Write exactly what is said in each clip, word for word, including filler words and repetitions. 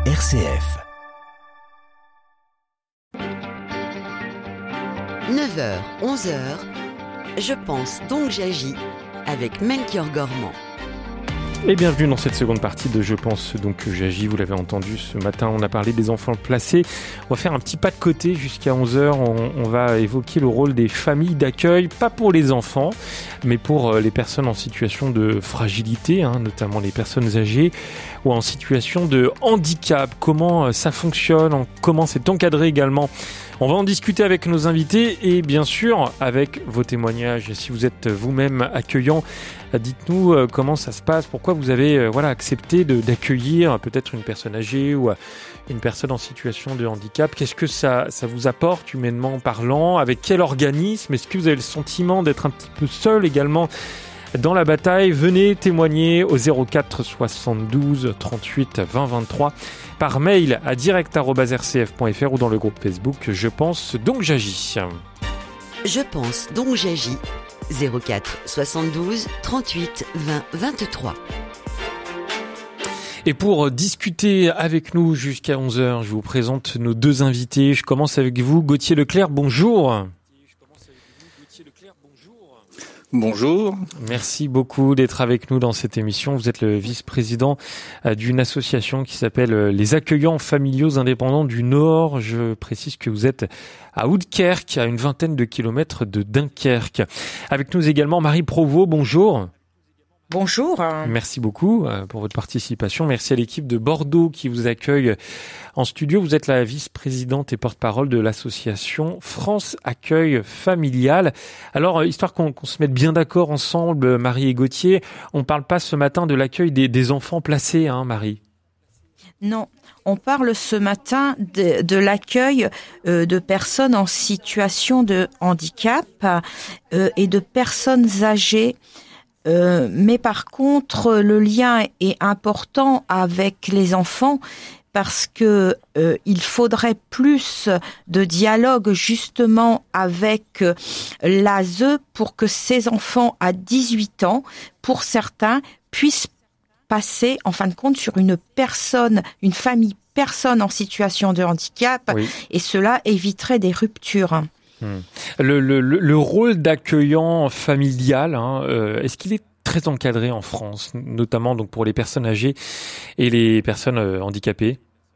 R C F. neuf heures, onze heures, je pense donc j'agis avec Melchior Gormand. Et bienvenue dans cette seconde partie de Je pense donc que j'agis. Vous l'avez entendu, ce matin on a parlé des enfants placés. On va faire un petit pas de côté jusqu'à onze heures. On, on va évoquer le rôle des familles d'accueil, pas pour les enfants, mais pour les personnes en situation de fragilité, hein, notamment les personnes âgées ou en situation de handicap. Comment ça fonctionne, comment c'est encadré également. On va en discuter avec nos invités et bien sûr avec vos témoignages. Si vous êtes vous-même accueillant, dites-nous euh, comment ça se passe, pourquoi vous avez euh, voilà, accepté de, d'accueillir peut-être une personne âgée ou euh, une personne en situation de handicap. Qu'est-ce que ça, ça vous apporte humainement parlant? Avec quel organisme? Est-ce que vous avez le sentiment d'être un petit peu seul également dans la bataille? Venez témoigner au zéro quatre soixante-douze trente-huit vingt vingt-trois par mail à direct arobase r c f point f r ou dans le groupe Facebook Je pense donc j'agis. Je pense donc j'agis. zéro quatre soixante-douze trente-huit vingt vingt-trois. Et pour discuter avec nous jusqu'à onze heures, je vous présente nos deux invités. Je commence avec vous, Gauthier Leclerc, bonjour. Bonjour. Merci beaucoup d'être avec nous dans cette émission. Vous êtes le vice-président d'une association qui s'appelle Les Accueillants Familiaux Indépendants du Nord. Je précise que vous êtes à Oudekerk, à une vingtaine de kilomètres de Dunkerque. Avec nous également Marie Provost, bonjour. Bonjour. Merci beaucoup pour votre participation. Merci à l'équipe de Bordeaux qui vous accueille en studio. Vous êtes la vice-présidente et porte-parole de l'association France Accueil Familial. Alors, histoire qu'on, qu'on se mette bien d'accord ensemble, Marie et Gauthier, on ne parle pas ce matin de l'accueil des, des enfants placés, hein, Marie? Non, on parle ce matin de, de l'accueil euh, de personnes en situation de handicap euh, et de personnes âgées. Euh, mais par contre, le lien est important avec les enfants parce que euh, il faudrait plus de dialogue justement avec euh, l'A S E pour que ces enfants à dix-huit ans, pour certains, puissent passer en fin de compte sur une personne, une famille personne en situation de handicap, oui. Et cela éviterait des ruptures. Le, le, le rôle d'accueillant familial, hein, euh, est-ce qu'il est très encadré en France, notamment donc pour les personnes âgées et les personnes euh, handicapées?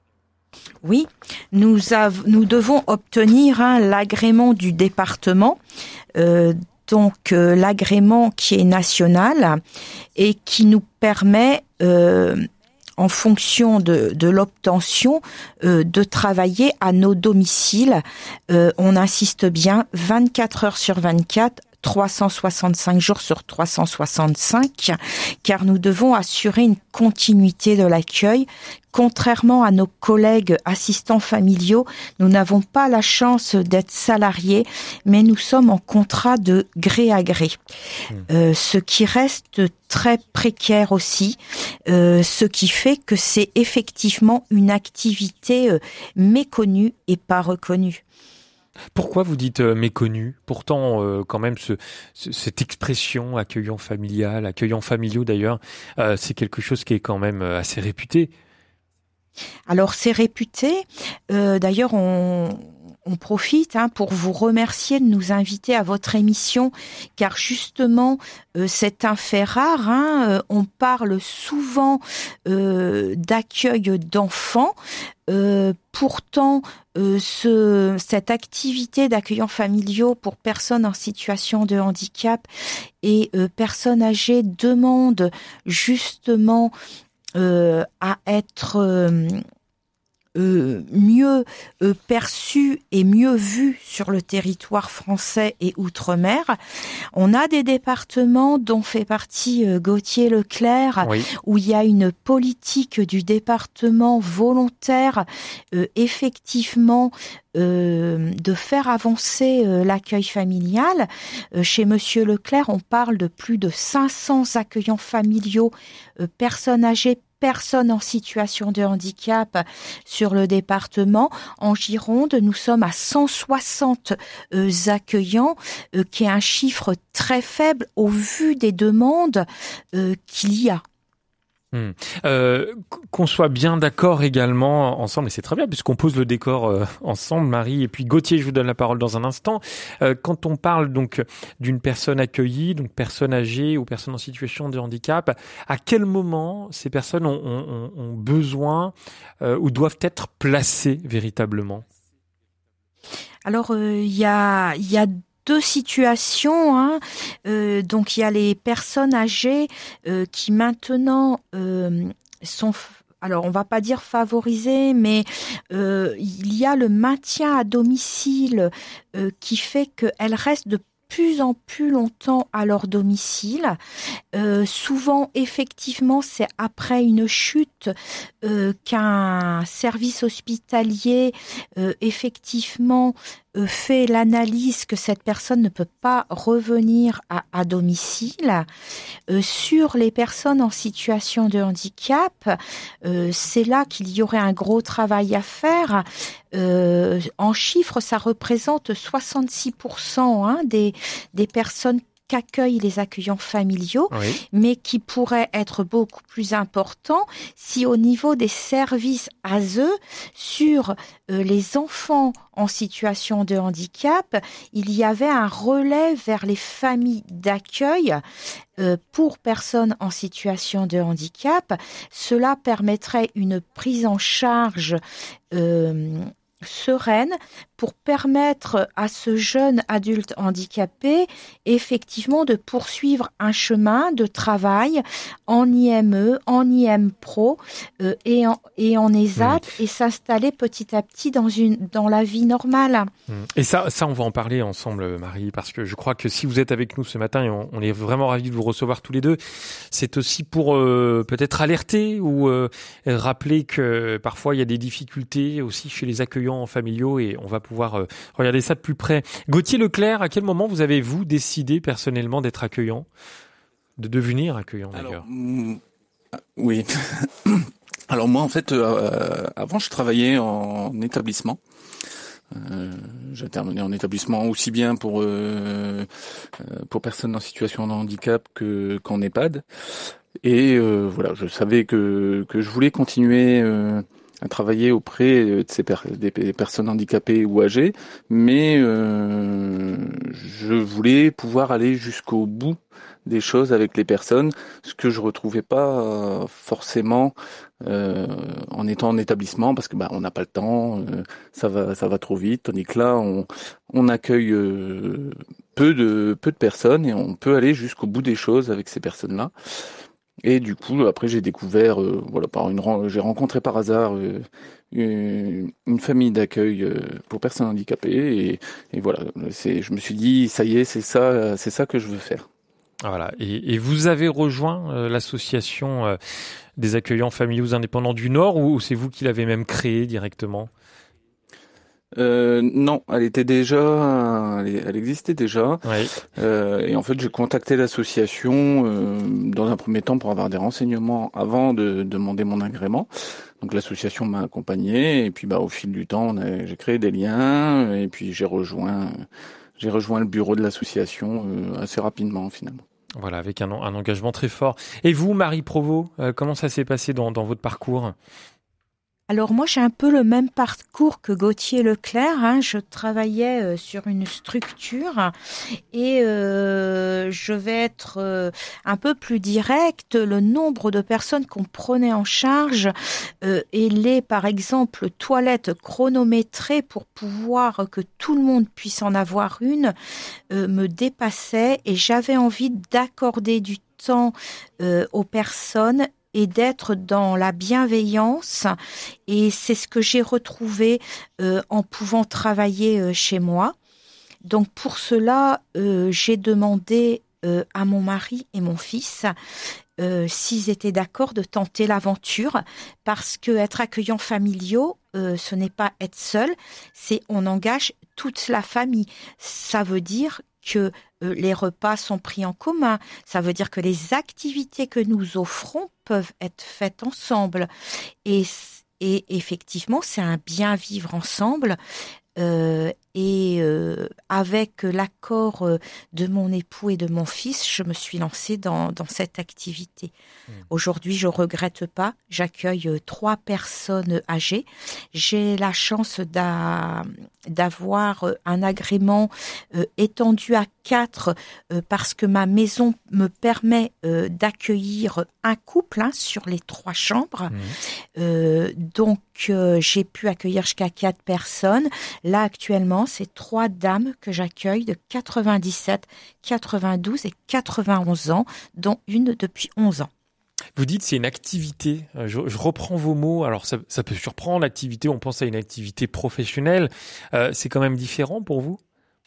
Oui, nous, av- nous devons obtenir hein, l'agrément du département, euh, donc euh, l'agrément qui est national et qui nous permet euh, en fonction de, de l'obtention, euh, de travailler à nos domiciles. Euh, on insiste bien, vingt-quatre heures sur vingt-quatre, trois cent soixante-cinq jours sur trois cent soixante-cinq, car nous devons assurer une continuité de l'accueil. Contrairement à nos collègues assistants familiaux, nous n'avons pas la chance d'être salariés, mais nous sommes en contrat de gré à gré, mmh. euh, ce qui reste très précaire aussi, euh, ce qui fait que c'est effectivement une activité euh, méconnue et pas reconnue. Pourquoi vous dites euh, méconnu? Pourtant, euh, quand même, ce, ce, cette expression accueillant familial, accueillant familiaux d'ailleurs, euh, c'est quelque chose qui est quand même assez réputé. Alors c'est réputé. Euh, d'ailleurs, on, on profite hein, pour vous remercier de nous inviter à votre émission, car justement, euh, c'est un fait rare. Hein, euh, on parle souvent euh, d'accueil d'enfants. Euh, pourtant, euh, ce, cette activité d'accueillants familiaux pour personnes en situation de handicap et euh, personnes âgées demande justement euh, à être euh, euh, mieux euh, perçue et mieux vue sur le territoire français et outre-mer. On a des départements dont fait partie euh, Gauthier Leclerc, oui. Où il y a une politique du département volontaire, euh, effectivement, euh, de faire avancer euh, l'accueil familial. Euh, chez Monsieur Leclerc, on parle de plus de cinq cents accueillants familiaux, euh, personnes âgées, personnes en situation de handicap sur le département. En Gironde, nous sommes à cent soixante euh, accueillants, euh, qui est un chiffre très faible au vu des demandes euh, qu'il y a. Mmh. Euh, qu'on soit bien d'accord également ensemble, et c'est très bien puisqu'on pose le décor euh, ensemble, Marie, et puis Gauthier, je vous donne la parole dans un instant. Euh, quand on parle donc d'une personne accueillie, donc personne âgée ou personne en situation de handicap, à quel moment ces personnes ont, ont, ont besoin euh, ou doivent être placées véritablement ? Alors, il euh, y a, il y a deux situations, hein. Euh, donc il y a les personnes âgées euh, qui maintenant euh, sont, alors on va pas dire favorisées, mais euh, il y a le maintien à domicile euh, qui fait qu'elles restent de plus en plus longtemps à leur domicile. Euh, souvent, effectivement, c'est après une chute euh, qu'un service hospitalier, euh, effectivement, euh, fait l'analyse que cette personne ne peut pas revenir à, à domicile. Euh, sur les personnes en situation de handicap, euh, c'est là qu'il y aurait un gros travail à faire. Euh, en chiffres, ça représente soixante-six pour cent hein, des, des personnes qu'accueillent les accueillants familiaux, oui. mais qui pourrait être beaucoup plus important si au niveau des services A S E, sur euh, les enfants en situation de handicap, il y avait un relais vers les familles d'accueil euh, pour personnes en situation de handicap. Cela permettrait une prise en charge euh, sereine pour permettre à ce jeune adulte handicapé effectivement de poursuivre un chemin de travail en I M E, en I M Pro euh, et, en, et en E S A T mmh. et s'installer petit à petit dans, une, dans la vie normale. Mmh. Et ça, ça, on va en parler ensemble, Marie, parce que je crois que si vous êtes avec nous ce matin, et on, on est vraiment ravis de vous recevoir tous les deux, c'est aussi pour euh, peut-être alerter ou euh, rappeler que parfois il y a des difficultés aussi chez les accueillants familiaux et on va pouvoir euh, regarder ça de plus près. Gauthier Leclerc, à quel moment vous avez, vous, décidé personnellement d'être accueillant, de devenir accueillant d'ailleurs? Alors, mm, oui. Alors moi, en fait, euh, avant, je travaillais en établissement. Euh, j'intervenais en établissement aussi bien pour euh, pour personnes en situation de handicap que qu'en EHPAD. Et euh, voilà, je savais que que je voulais continuer euh, à travailler auprès de ces per- des personnes handicapées ou âgées, mais euh, je voulais pouvoir aller jusqu'au bout des choses avec les personnes, ce que je retrouvais pas forcément euh, en étant en établissement, parce que bah on n'a pas le temps, euh, ça va ça va trop vite, tandis que là on on accueille euh, peu de peu de personnes et on peut aller jusqu'au bout des choses avec ces personnes-là. Et du coup, après, j'ai découvert, euh, voilà, par une, j'ai rencontré par hasard euh, une, une famille d'accueil euh, pour personnes handicapées, et, et voilà, c'est, je me suis dit, ça y est, c'est ça, c'est ça que je veux faire. Voilà. Et, et vous avez rejoint euh, l'association euh, des accueillants familiaux indépendants du Nord, ou, ou c'est vous qui l'avez même créée directement? Euh, non, elle était déjà, elle, elle existait déjà. Oui. Euh, et en fait, j'ai contacté l'association euh, dans un premier temps pour avoir des renseignements avant de, de demander mon agrément. Donc l'association m'a accompagné et puis bah au fil du temps, on a, j'ai créé des liens et puis j'ai rejoint, j'ai rejoint le bureau de l'association euh, assez rapidement finalement. Voilà, avec un, un engagement très fort. Et vous, Marie Provost, euh, comment ça s'est passé dans, dans votre parcours ? Alors moi, j'ai un peu le même parcours que Gauthier Leclerc. Hein. Je travaillais euh, sur une structure et euh, je vais être euh, un peu plus directe. Le nombre de personnes qu'on prenait en charge euh, et les, par exemple, toilettes chronométrées pour pouvoir que tout le monde puisse en avoir une euh, me dépassait et j'avais envie d'accorder du temps euh, aux personnes et d'être dans la bienveillance. Et c'est ce que j'ai retrouvé euh, en pouvant travailler euh, chez moi. Donc pour cela, euh, j'ai demandé euh, à mon mari et mon fils euh, s'ils étaient d'accord de tenter l'aventure, parce que être accueillant familiaux, euh, ce n'est pas être seul, c'est on engage toute la famille. Ça veut dire que euh, les repas sont pris en commun. Ça veut dire que les activités que nous offrons peuvent être faites ensemble. Et, et effectivement, c'est un bien vivre ensemble. Euh, Et euh, avec l'accord euh, de mon époux et de mon fils, je me suis lancée dans, dans cette activité. Mmh. Aujourd'hui, je regrette pas. J'accueille euh, trois personnes âgées. J'ai la chance d'a, d'avoir euh, un agrément euh, étendu à quatre euh, parce que ma maison me permet euh, d'accueillir un couple hein, sur les trois chambres. Mmh. Euh, donc, euh, j'ai pu accueillir jusqu'à quatre personnes. Là, actuellement, c'est trois dames que j'accueille de quatre-vingt-dix-sept, quatre-vingt-douze et quatre-vingt-onze ans, dont une depuis onze ans. Vous dites c'est une activité. Je, je reprends vos mots. Alors ça, ça peut surprendre l'activité. On pense à une activité professionnelle. Euh, c'est quand même différent pour vous ?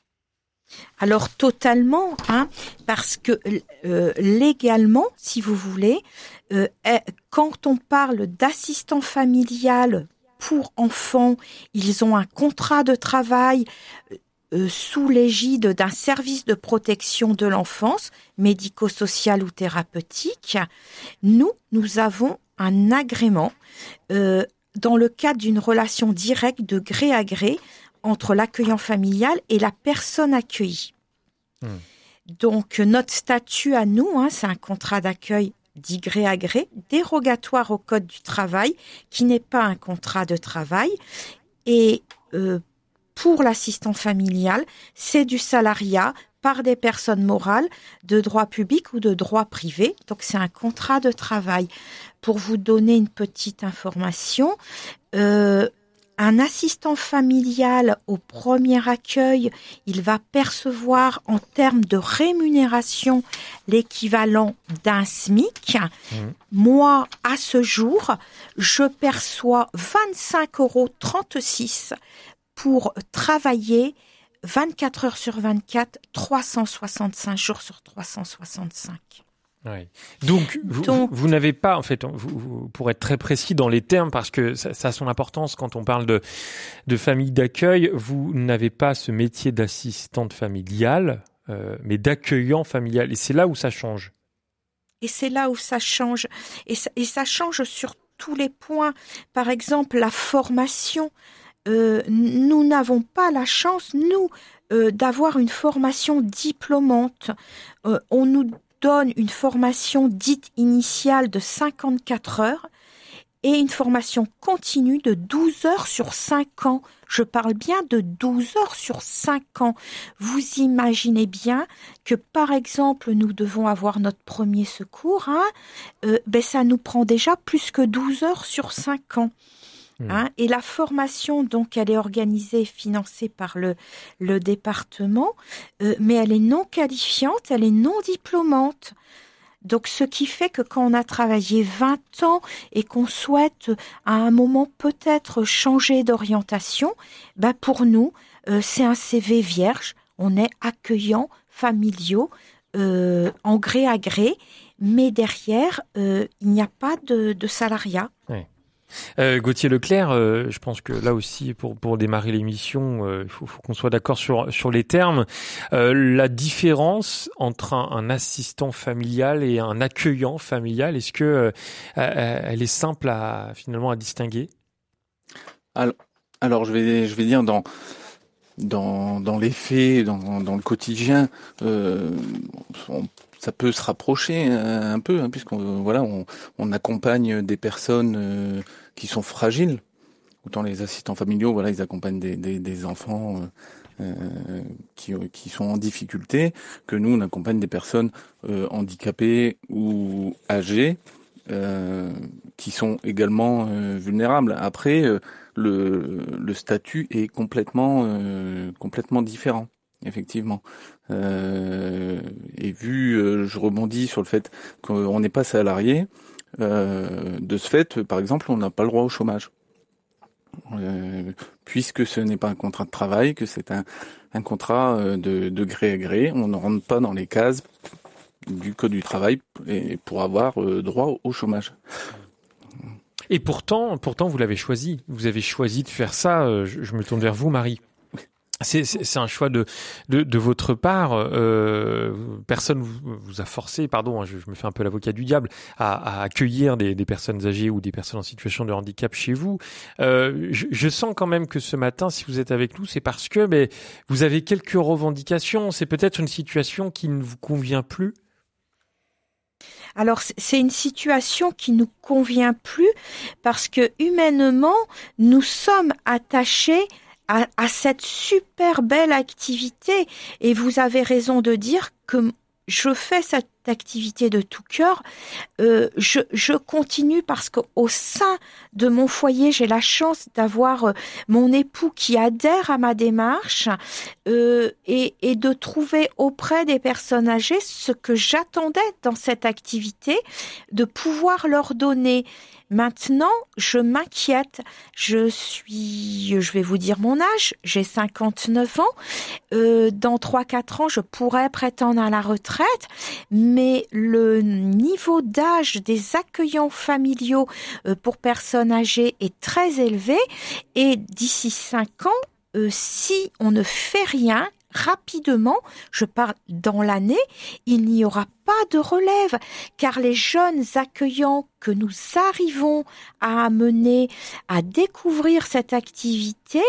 Alors totalement, hein, parce que euh, légalement, si vous voulez, euh, quand on parle d'assistant familial pour enfants, ils ont un contrat de travail euh, sous l'égide d'un service de protection de l'enfance, médico-social ou thérapeutique. Nous, nous avons un agrément euh, dans le cadre d'une relation directe de gré à gré entre l'accueillant familial et la personne accueillie. Mmh. Donc, notre statut à nous, hein, c'est un contrat d'accueil dit gré à gré, dérogatoire au Code du travail, qui n'est pas un contrat de travail. Et euh, pour l'assistant familial, c'est du salariat par des personnes morales de droit public ou de droit privé. Donc, c'est un contrat de travail. Pour vous donner une petite information, euh, un assistant familial au premier accueil, il va percevoir en termes de rémunération l'équivalent d'un SMIC. Mmh. Moi, à ce jour, je perçois vingt-cinq euros trente-six pour travailler vingt-quatre heures sur vingt-quatre, trois cent soixante-cinq jours sur trois cent soixante-cinq. Oui. Donc, vous, Donc, vous, vous n'avez pas, en fait, vous, vous, pour être très précis dans les termes, parce que ça, ça a son importance quand on parle de, de famille d'accueil, vous n'avez pas ce métier d'assistante familiale, euh, mais d'accueillant familial. Et c'est là où ça change. Et c'est là où ça change. Et ça, et ça change sur tous les points. Par exemple, la formation. Euh, nous n'avons pas la chance, nous, euh, d'avoir une formation diplômante. Euh, on nous donne une formation dite initiale de cinquante-quatre heures et une formation continue de douze heures sur cinq ans. Je parle bien de douze heures sur cinq ans. Vous imaginez bien que, par exemple, nous devons avoir notre premier secours. Hein, euh, ben ça nous prend déjà plus que douze heures sur cinq ans. Hein, et la formation, donc, elle est organisée et financée par le, le département, euh, mais elle est non qualifiante, elle est non diplômante. Donc, ce qui fait que quand on a travaillé vingt ans et qu'on souhaite à un moment peut-être changer d'orientation, ben pour nous, euh, c'est un C V vierge. On est accueillant, familiaux, euh, en gré à gré, mais derrière, euh, il n'y a pas de, de salariat. Oui. Euh, Gauthier Leclerc, euh, je pense que là aussi, pour pour démarrer l'émission, euh, il faut, faut qu'on soit d'accord sur sur les termes. Euh, la différence entre un, un assistant familial et un accueillant familial, est-ce que euh, elle est simple à finalement à distinguer ? Alors, alors je vais je vais dire dans dans dans les faits, dans dans le quotidien, euh, on, ça peut se rapprocher un, un peu, hein, puisqu'on voilà, on, on accompagne des personnes euh, qui sont fragiles. Autant les assistants familiaux, voilà, ils accompagnent des, des, des enfants euh, qui, qui sont en difficulté, que nous, on accompagne des personnes euh, handicapées ou âgées euh, qui sont également euh, vulnérables. Après, euh, le, le statut est complètement euh, complètement différent. Effectivement. Euh, et vu, euh, je rebondis sur le fait qu'on n'est pas salarié, euh, de ce fait, par exemple, on n'a pas le droit au chômage. Euh, puisque ce n'est pas un contrat de travail, que c'est un, un contrat de, de gré à gré, on ne rentre pas dans les cases du Code du travail et pour avoir euh, droit au chômage. Et pourtant, pourtant, vous l'avez choisi. Vous avez choisi de faire ça. Je, je me tourne vers vous, Marie. C'est, c'est, c'est un choix de, de, de votre part. Euh, personne vous, vous a forcé, pardon, je, je me fais un peu l'avocat du diable, à, à accueillir des, des personnes âgées ou des personnes en situation de handicap chez vous. Euh, je, je sens quand même que ce matin, si vous êtes avec nous, c'est parce que mais, vous avez quelques revendications. C'est peut-être une situation qui ne vous convient plus. Alors, c'est une situation qui nous convient plus parce que humainement, nous sommes attachés À, à cette super belle activité. Et vous avez raison de dire que je fais cette activité de tout cœur. Euh, je, je continue parce qu'au sein de mon foyer, j'ai la chance d'avoir mon époux qui adhère à ma démarche euh, et, et de trouver auprès des personnes âgées ce que j'attendais dans cette activité, de pouvoir leur donner. Maintenant, je m'inquiète. Je suis, je vais vous dire mon âge, j'ai cinquante-neuf ans. Euh, dans trois quatre ans, je pourrais prétendre à la retraite, mais le niveau d'âge des accueillants familiaux euh, pour personnes âgées est très élevé. Et d'ici cinq ans, euh, si on ne fait rien, rapidement, je parle dans l'année, il n'y aura pas de relève, car les jeunes accueillants que nous arrivons à amener à découvrir cette activité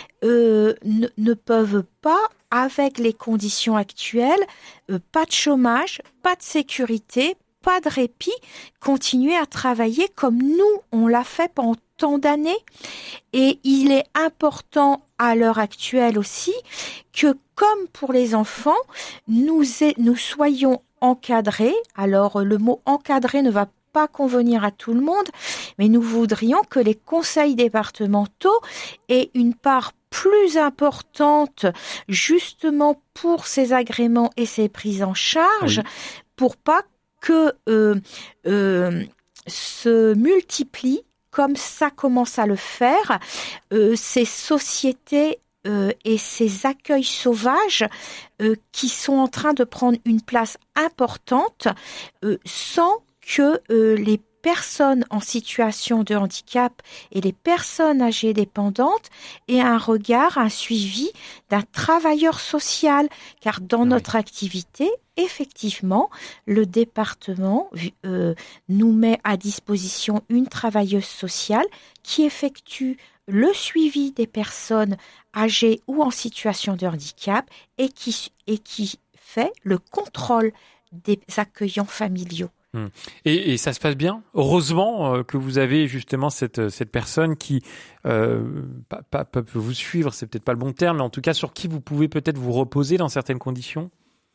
euh, ne, ne peuvent pas, avec les conditions actuelles, euh, pas de chômage, pas de sécurité, pas de répit, continuer à travailler comme nous, on l'a fait pendant tant d'années. Et il est important à l'heure actuelle aussi que, comme pour les enfants, nous, nous soyons encadrés. Alors, le mot encadré ne va pas convenir à tout le monde, mais nous voudrions que les conseils départementaux aient une part plus importante justement pour ces agréments et ces prises en charge, oui. Pour pas que euh, euh, se multiplient, comme ça commence à le faire, euh, ces sociétés euh, et ces accueils sauvages euh, qui sont en train de prendre une place importante euh, sans que euh, les personnes en situation de handicap et les personnes âgées dépendantes aient un regard, un suivi d'un travailleur social. Car dans oui. notre activité, effectivement, le département euh, nous met à disposition une travailleuse sociale qui effectue le suivi des personnes âgées ou en situation de handicap et qui, et qui fait le contrôle des accueillants familiaux. Et, et ça se passe bien. Heureusement euh, que vous avez justement cette cette personne qui euh, pas, pas, peut vous suivre, c'est peut-être pas le bon terme, mais en tout cas sur qui vous pouvez peut-être vous reposer dans certaines conditions.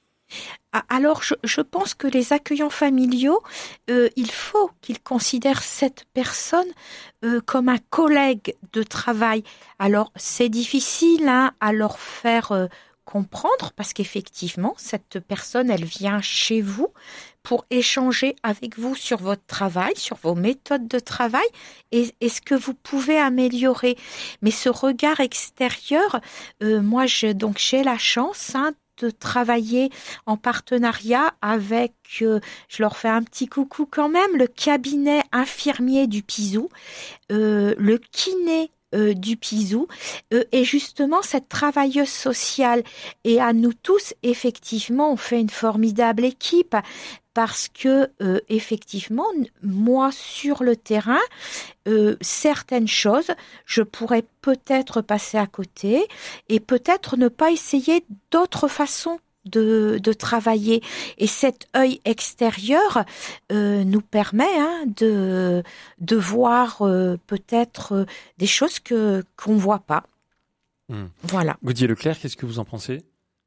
Alors, je, je pense que les accueillants familiaux, euh, il faut qu'ils considèrent cette personne euh, comme un collègue de travail. Alors, c'est difficile hein, à leur faire euh, comprendre parce qu'effectivement, cette personne, elle vient chez vous pour échanger avec vous sur votre travail, sur vos méthodes de travail et, et ce que vous pouvez améliorer. Mais ce regard extérieur, euh, moi, je, donc j'ai la chance hein, de travailler en partenariat avec, euh, je leur fais un petit coucou quand même, le cabinet infirmier du Pizou, euh, le kiné Euh, du Pizou euh, et justement cette travailleuse sociale. Et à nous tous, effectivement, on fait une formidable équipe parce que, euh, effectivement, moi, sur le terrain, euh, certaines choses, je pourrais peut-être passer à côté et peut-être ne pas essayer d'autres façons De, de travailler. Et cet œil extérieur euh, nous permet hein, de, de voir euh, peut-être euh, des choses que, qu'on ne voit pas. Mmh. Voilà. Gauthier Leclerc, qu'est-ce que vous en pensez ?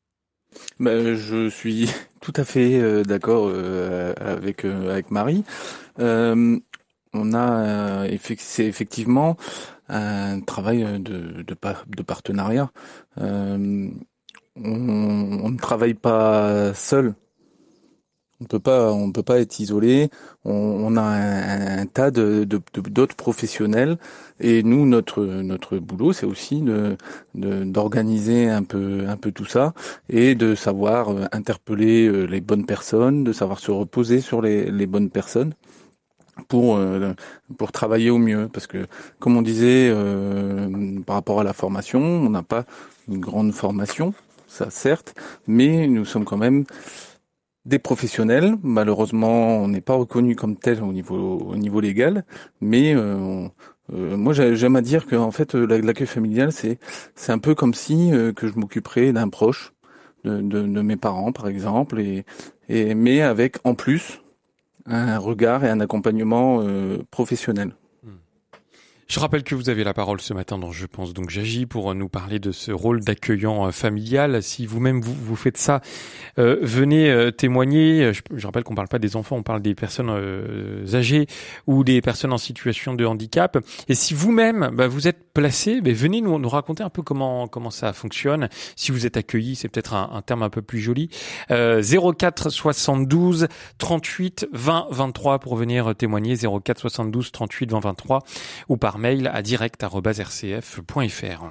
Ben, je suis tout à fait euh, d'accord euh, avec, euh, avec Marie. Euh, on a, euh, c'est effectivement un travail de, de, de partenariat. Euh, On, on ne travaille pas seul. On peut pas, on peut pas être isolé. On, on a un, un tas de, de, de d'autres professionnels. Et nous, notre notre boulot, c'est aussi de, de d'organiser un peu un peu tout ça et de savoir interpeller les bonnes personnes, de savoir se reposer sur les les bonnes personnes. pour euh, pour travailler au mieux, parce que comme on disait euh, par rapport à la formation, on n'a pas une grande formation, ça certes, mais nous sommes quand même des professionnels. Malheureusement, on n'est pas reconnu comme tel au niveau au niveau légal, mais euh, on, euh, moi j'aime à dire que en fait l'accueil familial c'est c'est un peu comme si euh, que je m'occuperais d'un proche de, de de mes parents par exemple, et et mais avec en plus un regard et un accompagnement euh, professionnel. Je rappelle que vous avez la parole ce matin dans Je pense donc j'agis pour nous parler de ce rôle d'accueillant familial. Si vous-même vous, vous faites ça, euh, venez euh, témoigner. Je, je rappelle qu'on parle pas des enfants, on parle des personnes euh, âgées ou des personnes en situation de handicap. Et si vous-même bah, vous êtes placé, bah, venez nous, nous raconter un peu comment comment ça fonctionne. Si vous êtes accueilli, c'est peut-être un, un terme un peu plus joli. Euh, zéro quatre soixante-douze trente-huit vingt vingt-trois pour venir témoigner. zéro quatre soixante-douze trente-huit vingt vingt-trois ou par mail à direct arobase r c f point f r.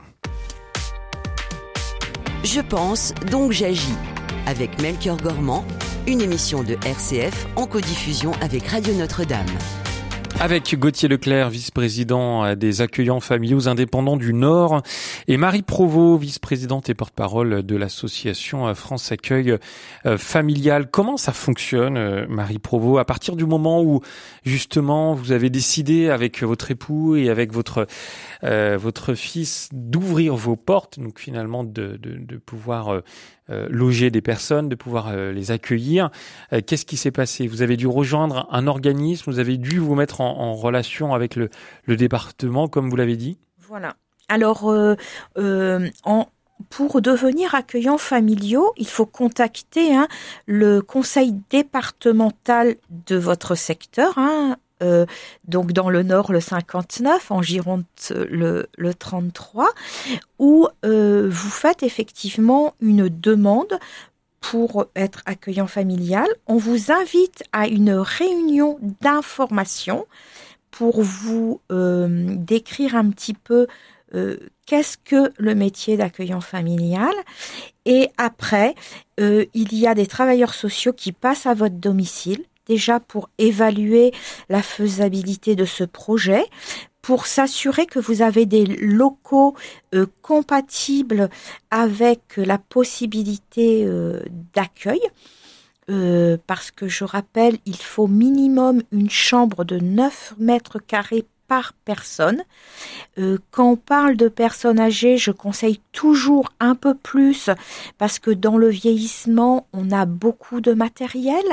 Je pense, donc j'agis. Avec Melchior Gormand, une émission de R C F en codiffusion avec Radio Notre-Dame. Avec Gauthier Leclerc, vice-président des accueillants familiaux indépendants du Nord, et Marie Provost, vice-présidente et porte-parole de l'association France Accueil Familial. Comment ça fonctionne, Marie Provost, à partir du moment où, justement, vous avez décidé avec votre époux et avec votre euh, votre fils d'ouvrir vos portes, donc finalement de, de, de pouvoir euh, Euh, loger des personnes, de pouvoir euh, les accueillir. Euh, qu'est-ce qui s'est passé? Vous avez dû rejoindre un organisme, vous avez dû vous mettre en, en relation avec le, le département, comme vous l'avez dit? Voilà. Alors, euh, euh, en, pour devenir accueillant familiaux, il faut contacter hein, le conseil départemental de votre secteur, hein, Euh, donc dans le Nord le cinquante-neuf, en Gironde le, le trente-trois, où euh, vous faites effectivement une demande pour être accueillant familial. On vous invite à une réunion d'information pour vous euh, décrire un petit peu euh, qu'est-ce que le métier d'accueillant familial. Et après, euh, il y a des travailleurs sociaux qui passent à votre domicile, déjà pour évaluer la faisabilité de ce projet, pour s'assurer que vous avez des locaux euh, compatibles avec la possibilité euh, d'accueil. Euh, parce que je rappelle, il faut minimum une chambre de neuf mètres carrés par personne. Euh, quand on parle de personnes âgées, je conseille toujours un peu plus, parce que dans le vieillissement, on a beaucoup de matériel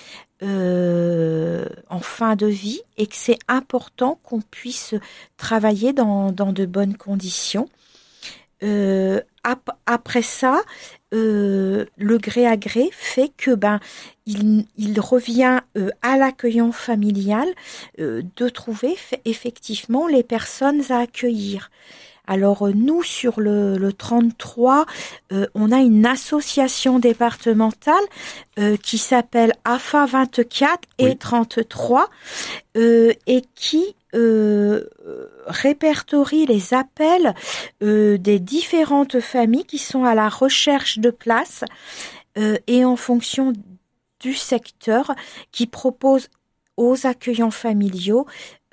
Euh, en fin de vie, et que c'est important qu'on puisse travailler dans, dans de bonnes conditions. Euh, ap- après ça, euh, le gré à gré fait que ben il, il revient euh, à l'accueillant familial euh, de trouver f- effectivement les personnes à accueillir. Alors nous, sur le, le trente-trois, euh, on a une association départementale euh, qui s'appelle A F A vingt-quatre et oui. trente-trois euh, et qui euh, répertorie les appels euh, des différentes familles qui sont à la recherche de places euh, et en fonction du secteur, qui propose aux accueillants familiaux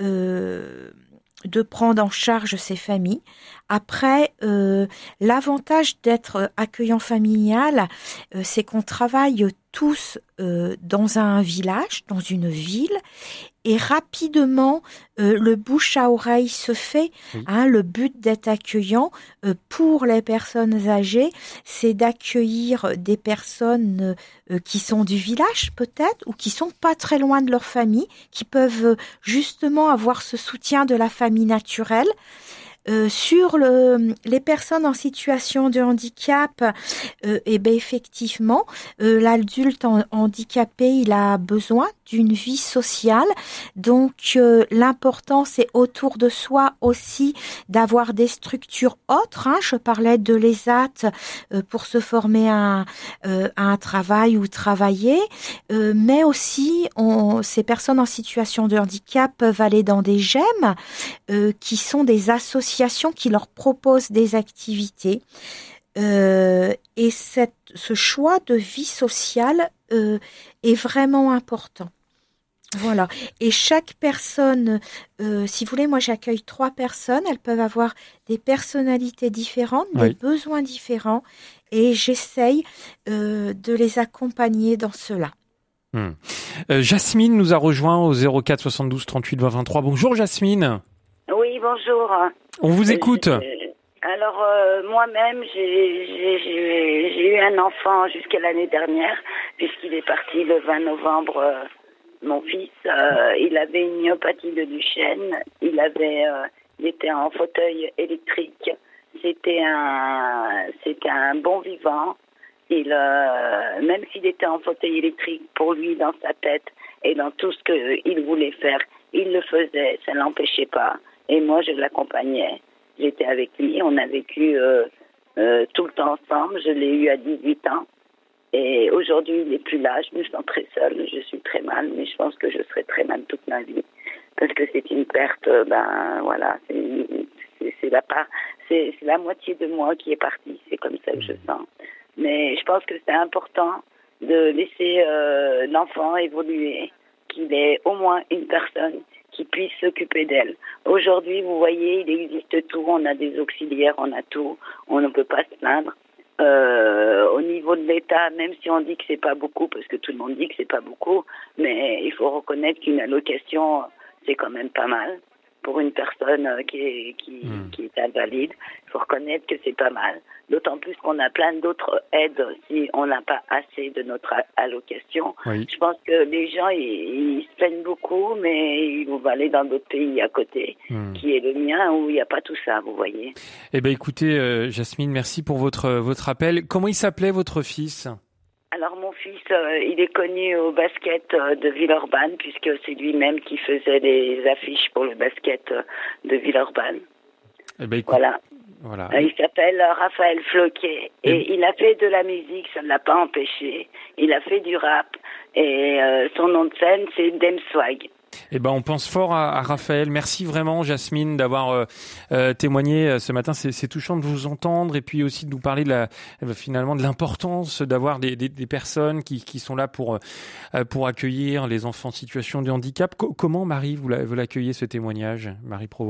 euh, de prendre en charge ces familles. Après, euh, l'avantage d'être accueillant familial, euh, c'est qu'on travaille tous euh, dans un village, dans une ville, et rapidement, euh, le bouche à oreille se fait. Oui. Hein, le but d'être accueillant euh, pour les personnes âgées, c'est d'accueillir des personnes euh, qui sont du village peut-être, ou qui sont pas très loin de leur famille, qui peuvent justement avoir ce soutien de la famille naturelle. Euh, sur le, les personnes en situation de handicap, euh, et ben effectivement, euh, l'adulte en, handicapé, il a besoin d'une vie sociale. Donc, euh, l'important, c'est autour de soi aussi d'avoir des structures autres. Hein. Je parlais de l'E S A T euh, pour se former à, euh, à un travail ou travailler, euh, mais aussi, on, ces personnes en situation de handicap peuvent aller dans des G E M, euh, qui sont des associations qui leur proposent des activités. Euh, et cette, ce choix de vie sociale euh, est vraiment important. Voilà. Et chaque personne, euh, si vous voulez, moi j'accueille trois personnes. Elles peuvent avoir des personnalités différentes, Oui. des besoins différents, et j'essaye euh, de les accompagner dans cela. Hum. Euh, Jasmine nous a rejoint au zéro quatre soixante-douze trente-huit vingt vingt-trois. Bonjour Jasmine. Oui, bonjour. On vous écoute. Euh, alors, euh, moi-même, j'ai, j'ai, j'ai, j'ai eu un enfant jusqu'à l'année dernière, puisqu'il est parti le vingt novembre. Euh, mon fils, euh, il avait une myopathie de Duchenne. Il avait, euh, il était en fauteuil électrique. C'était un, c'était un bon vivant. Il, euh, même s'il était en fauteuil électrique, pour lui, dans sa tête et dans tout ce qu'il voulait faire, il le faisait, ça ne l'empêchait pas. Et moi, je l'accompagnais. J'étais avec lui, on a vécu euh, euh, tout le temps ensemble. Je l'ai eu à dix-huit ans. Et aujourd'hui, il n'est plus là. Je me sens très seule, je suis très mal, mais je pense que je serai très mal toute ma vie. Parce que c'est une perte, ben voilà, c'est, c'est, c'est, la, part, c'est, c'est la moitié de moi qui est partie. C'est comme ça que je sens. Mais je pense que c'est important de laisser euh, l'enfant évoluer, qu'il ait au moins une personne qui puisse s'occuper d'elle. Aujourd'hui, vous voyez, il existe tout, on a des auxiliaires, on a tout, on ne peut pas se plaindre. Euh, au niveau de l'État, même si on dit que c'est pas beaucoup, parce que tout le monde dit que c'est pas beaucoup, mais il faut reconnaître qu'une allocation, c'est quand même pas mal. Pour une personne qui est, qui, mmh. qui est invalide, il faut reconnaître que c'est pas mal. D'autant plus qu'on a plein d'autres aides si on n'a pas assez de notre allocation. Oui. Je pense que les gens, ils, ils se plaignent beaucoup, mais ils vont aller dans d'autres pays à côté, mmh. qui est le mien, où il n'y a pas tout ça, vous voyez. Eh bien, écoutez, euh, Jasmine, merci pour votre, votre appel. Comment il s'appelait, votre fils ? Alors mon fils, euh, il est connu au basket euh, de Villeurbanne, puisque c'est lui-même qui faisait les affiches pour le basket euh, de Villeurbanne. Eh ben, écoute, voilà. voilà. Euh, il s'appelle euh, Raphaël Floquet et, et il a fait de la musique, ça ne l'a pas empêché. Il a fait du rap et euh, son nom de scène c'est Dem Swag. Eh ben, on pense fort à, à Raphaël. Merci vraiment, Jasmine, d'avoir euh, euh, témoigné euh, ce matin. C'est, c'est touchant de vous entendre et puis aussi de nous parler de la, euh, finalement de l'importance d'avoir des, des, des personnes qui, qui sont là pour euh, pour accueillir les enfants en situation de handicap. Co- comment, Marie, vous, la, vous l'accueillez ce témoignage, Marie Provost ?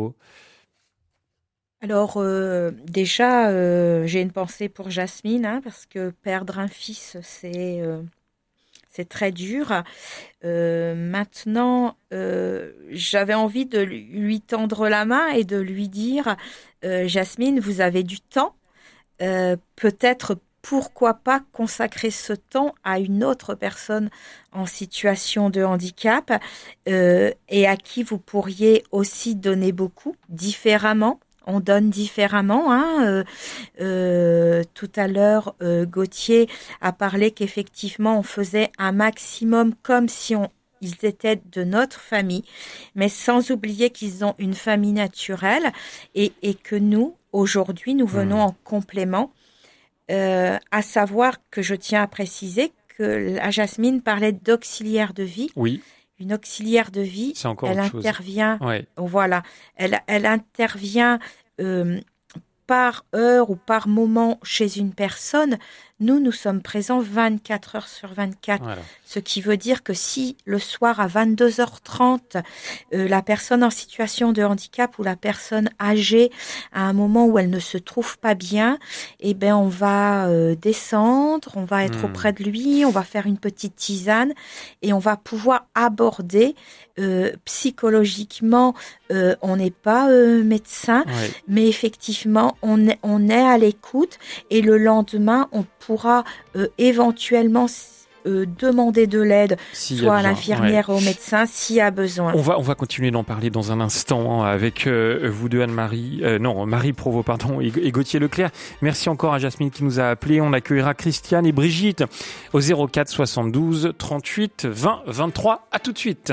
Alors euh, déjà, euh, j'ai une pensée pour Jasmine, hein, parce que perdre un fils, c'est euh, c'est très dur. Euh, maintenant, euh, j'avais envie de lui tendre la main et de lui dire, euh, Jasmine, vous avez du temps, euh, peut-être pourquoi pas consacrer ce temps à une autre personne en situation de handicap euh, et à qui vous pourriez aussi donner beaucoup différemment. On donne différemment. Hein. Euh, euh, tout à l'heure, euh, Gauthier a parlé qu'effectivement, on faisait un maximum comme si on, ils étaient de notre famille, mais sans oublier qu'ils ont une famille naturelle et, et que nous, aujourd'hui, nous venons mmh. en complément, euh, à savoir que je tiens à préciser que la Jasmine parlait d'auxiliaire de vie. Oui. Une auxiliaire de vie, c'est encore elle autre intervient, chose. Ouais. Voilà, elle, elle intervient euh, par heure ou par moment chez une personne. Nous, nous sommes présents vingt-quatre heures sur vingt-quatre, voilà. Ce qui veut dire que si le soir à vingt-deux heures trente, euh, la personne en situation de handicap ou la personne âgée, à un moment où elle ne se trouve pas bien, eh ben on va euh, descendre, on va être mmh. auprès de lui, on va faire une petite tisane et on va pouvoir aborder euh, psychologiquement. Euh, on n'est pas euh, médecin, ouais. mais effectivement, on est, on est à l'écoute et le lendemain, on pourra euh, éventuellement euh, demander de l'aide, si soit à l'infirmière ouais. ou au médecin, s'il y a besoin. On va, on va continuer d'en parler dans un instant avec euh, vous deux, Anne-Marie, euh, non, Marie Provost, pardon, et, et Gauthier Leclerc. Merci encore à Jasmine qui nous a appelés. On accueillera Christiane et Brigitte au zéro quatre soixante-douze trente-huit vingt vingt-trois. À tout de suite.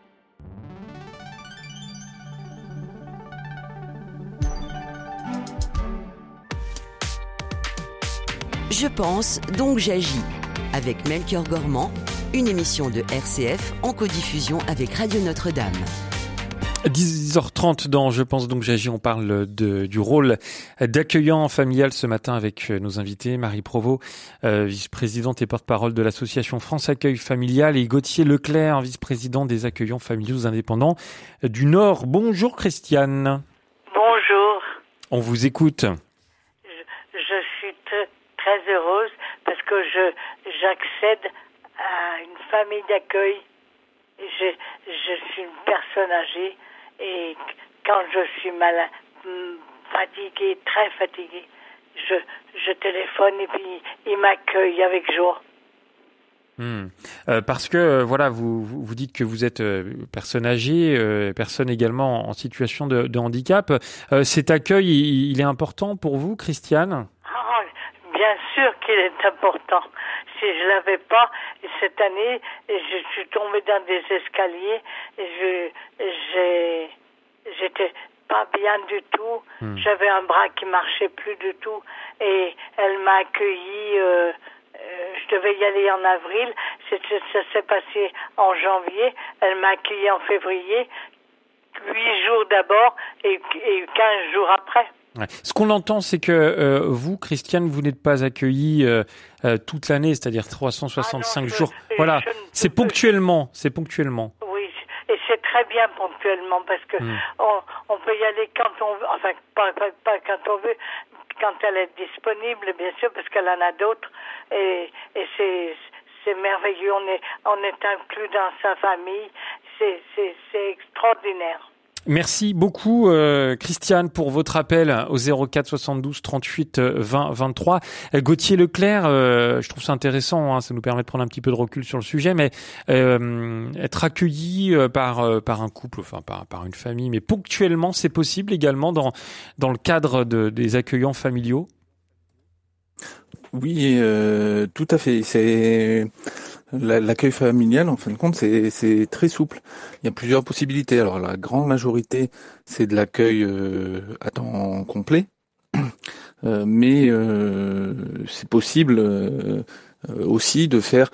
Je pense, donc j'agis. Avec Melchior Gormand, une émission de R C F en codiffusion avec Radio Notre-Dame. dix heures trente dans Je pense donc j'agis, on parle de, du rôle d'accueillant familial ce matin avec nos invités, Marie Provost, euh, vice-présidente et porte-parole de l'association France Accueil Familial, et Gauthier Leclerc, vice-président des accueillants familiaux indépendants du Nord. Bonjour Christiane. Bonjour. On vous écoute. Je, je suis t- très heureuse parce que je j'accède à une famille d'accueil. Je, je suis une personne âgée et quand je suis malade, fatiguée, très fatiguée, je, je téléphone et puis ils m'accueillent avec joie. Mmh. Euh, parce que euh, voilà, vous, vous vous dites que vous êtes euh, personne âgée, euh, personne également en situation de, de handicap. Euh, cet accueil, il, il est important pour vous, Christiane ? Oh, bien sûr qu'il est important. Si je l'avais pas, cette année, je suis tombée dans des escaliers, je, j'ai, j'étais pas bien du tout. Mmh. J'avais un bras qui marchait plus du tout, et elle m'a accueilli. Euh, euh, je devais y aller en avril. C'est, ça s'est passé en janvier. Elle m'a accueilli en février. Huit jours d'abord et, et quinze jours après. Ouais. Ce qu'on entend, c'est que euh, vous, Christiane, vous n'êtes pas accueillie euh, euh, toute l'année, c'est-à-dire trois cent soixante-cinq ah non, jours. Je, voilà, je, c'est ponctuellement, c'est ponctuellement. Oui, et c'est très bien ponctuellement parce que mmh. on, on peut y aller quand on veut, enfin pas, pas, pas quand on veut, quand elle est disponible, bien sûr, parce qu'elle en a d'autres, et, et c'est, c'est merveilleux. On est, on est inclus dans sa famille, c'est, c'est, c'est extraordinaire. Merci beaucoup euh, Christiane pour votre appel au zéro quatre soixante-douze trente-huit vingt vingt-trois. Euh, Gauthier Leclerc, euh, je trouve ça intéressant, hein, ça nous permet de prendre un petit peu de recul sur le sujet, mais euh, être accueilli euh, par euh, par un couple, enfin par par une famille, mais ponctuellement, c'est possible également dans dans le cadre de, des accueillants familiaux. Oui, euh, tout à fait. C'est l'accueil familial, en fin de compte, c'est, c'est très souple. Il y a plusieurs possibilités. Alors, la grande majorité, c'est de l'accueil euh, à temps complet, euh, mais euh, c'est possible euh, aussi de faire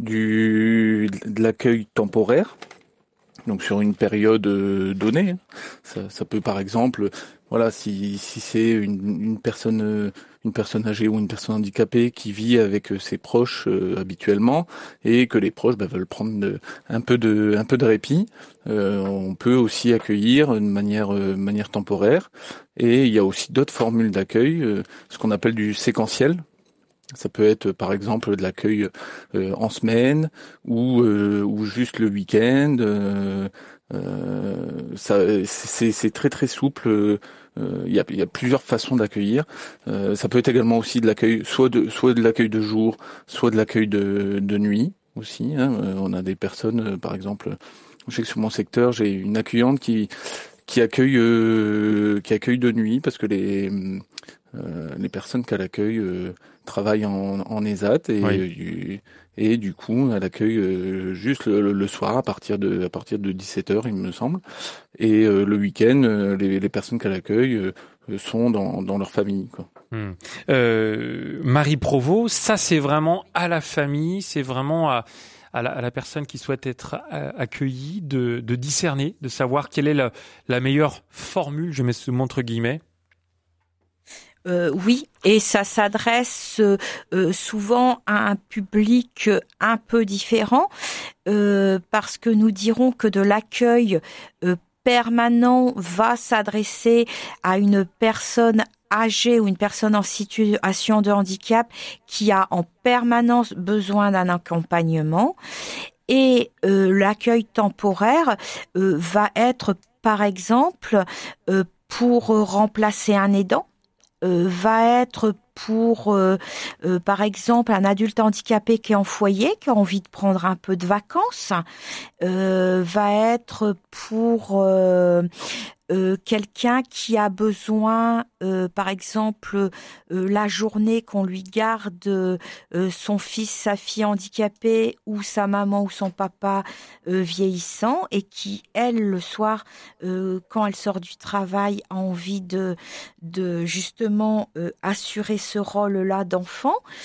du de l'accueil temporaire, donc sur une période donnée. Ça, ça peut, par exemple, voilà, si si c'est une, une personne une personne âgée ou une personne handicapée qui vit avec ses proches euh, habituellement et que les proches bah, veulent prendre de, un peu de un peu de répit, euh, on peut aussi accueillir de manière euh, manière temporaire. Et il y a aussi d'autres formules d'accueil, euh, ce qu'on appelle du séquentiel. Ça peut être par exemple de l'accueil euh, en semaine ou euh, ou juste le week-end. Euh, euh, ça, c'est, c'est très très souple. Euh, il y a, il y a plusieurs façons d'accueillir. Euh, ça peut être également aussi de l'accueil, soit de soit de l'accueil de jour, soit de l'accueil de, de nuit aussi. Hein. Euh, on a des personnes, euh, par exemple, je sais que sur mon secteur, j'ai une accueillante qui qui accueille euh, qui accueille de nuit parce que les euh, les personnes qu'elle accueille euh, travaillent en, en E S A T et oui. Et du coup, elle accueille euh, juste le, le soir à partir de à partir de dix-sept heures, il me semble. Et euh, le week-end, euh, les, les personnes qu'elle accueille euh, sont dans, dans leur famille, quoi. Hum. Euh, Marie Provost, ça c'est vraiment à la famille, c'est vraiment à, à, la, à la personne qui souhaite être accueillie de, de discerner, de savoir quelle est la, la meilleure formule, je mets ce mot entre guillemets. Euh, oui, et ça s'adresse euh, souvent à un public un peu différent, euh, parce que nous dirons que de l'accueil euh, permanent va s'adresser à une personne âgée ou une personne en situation de handicap qui a en permanence besoin d'un accompagnement. Et euh, l'accueil temporaire euh, va être, par exemple, euh, pour remplacer un aidant. Euh, va être pour, euh, euh, par exemple, un adulte handicapé qui est en foyer, qui a envie de prendre un peu de vacances, euh, va être pour euh, euh, quelqu'un qui a besoin, euh, par exemple, euh, la journée qu'on lui garde euh, son fils, sa fille handicapée ou sa maman ou son papa euh, vieillissant et qui, elle, le soir, euh, quand elle sort du travail, a envie de, de justement euh, assurer ce rôle-là d'enfant.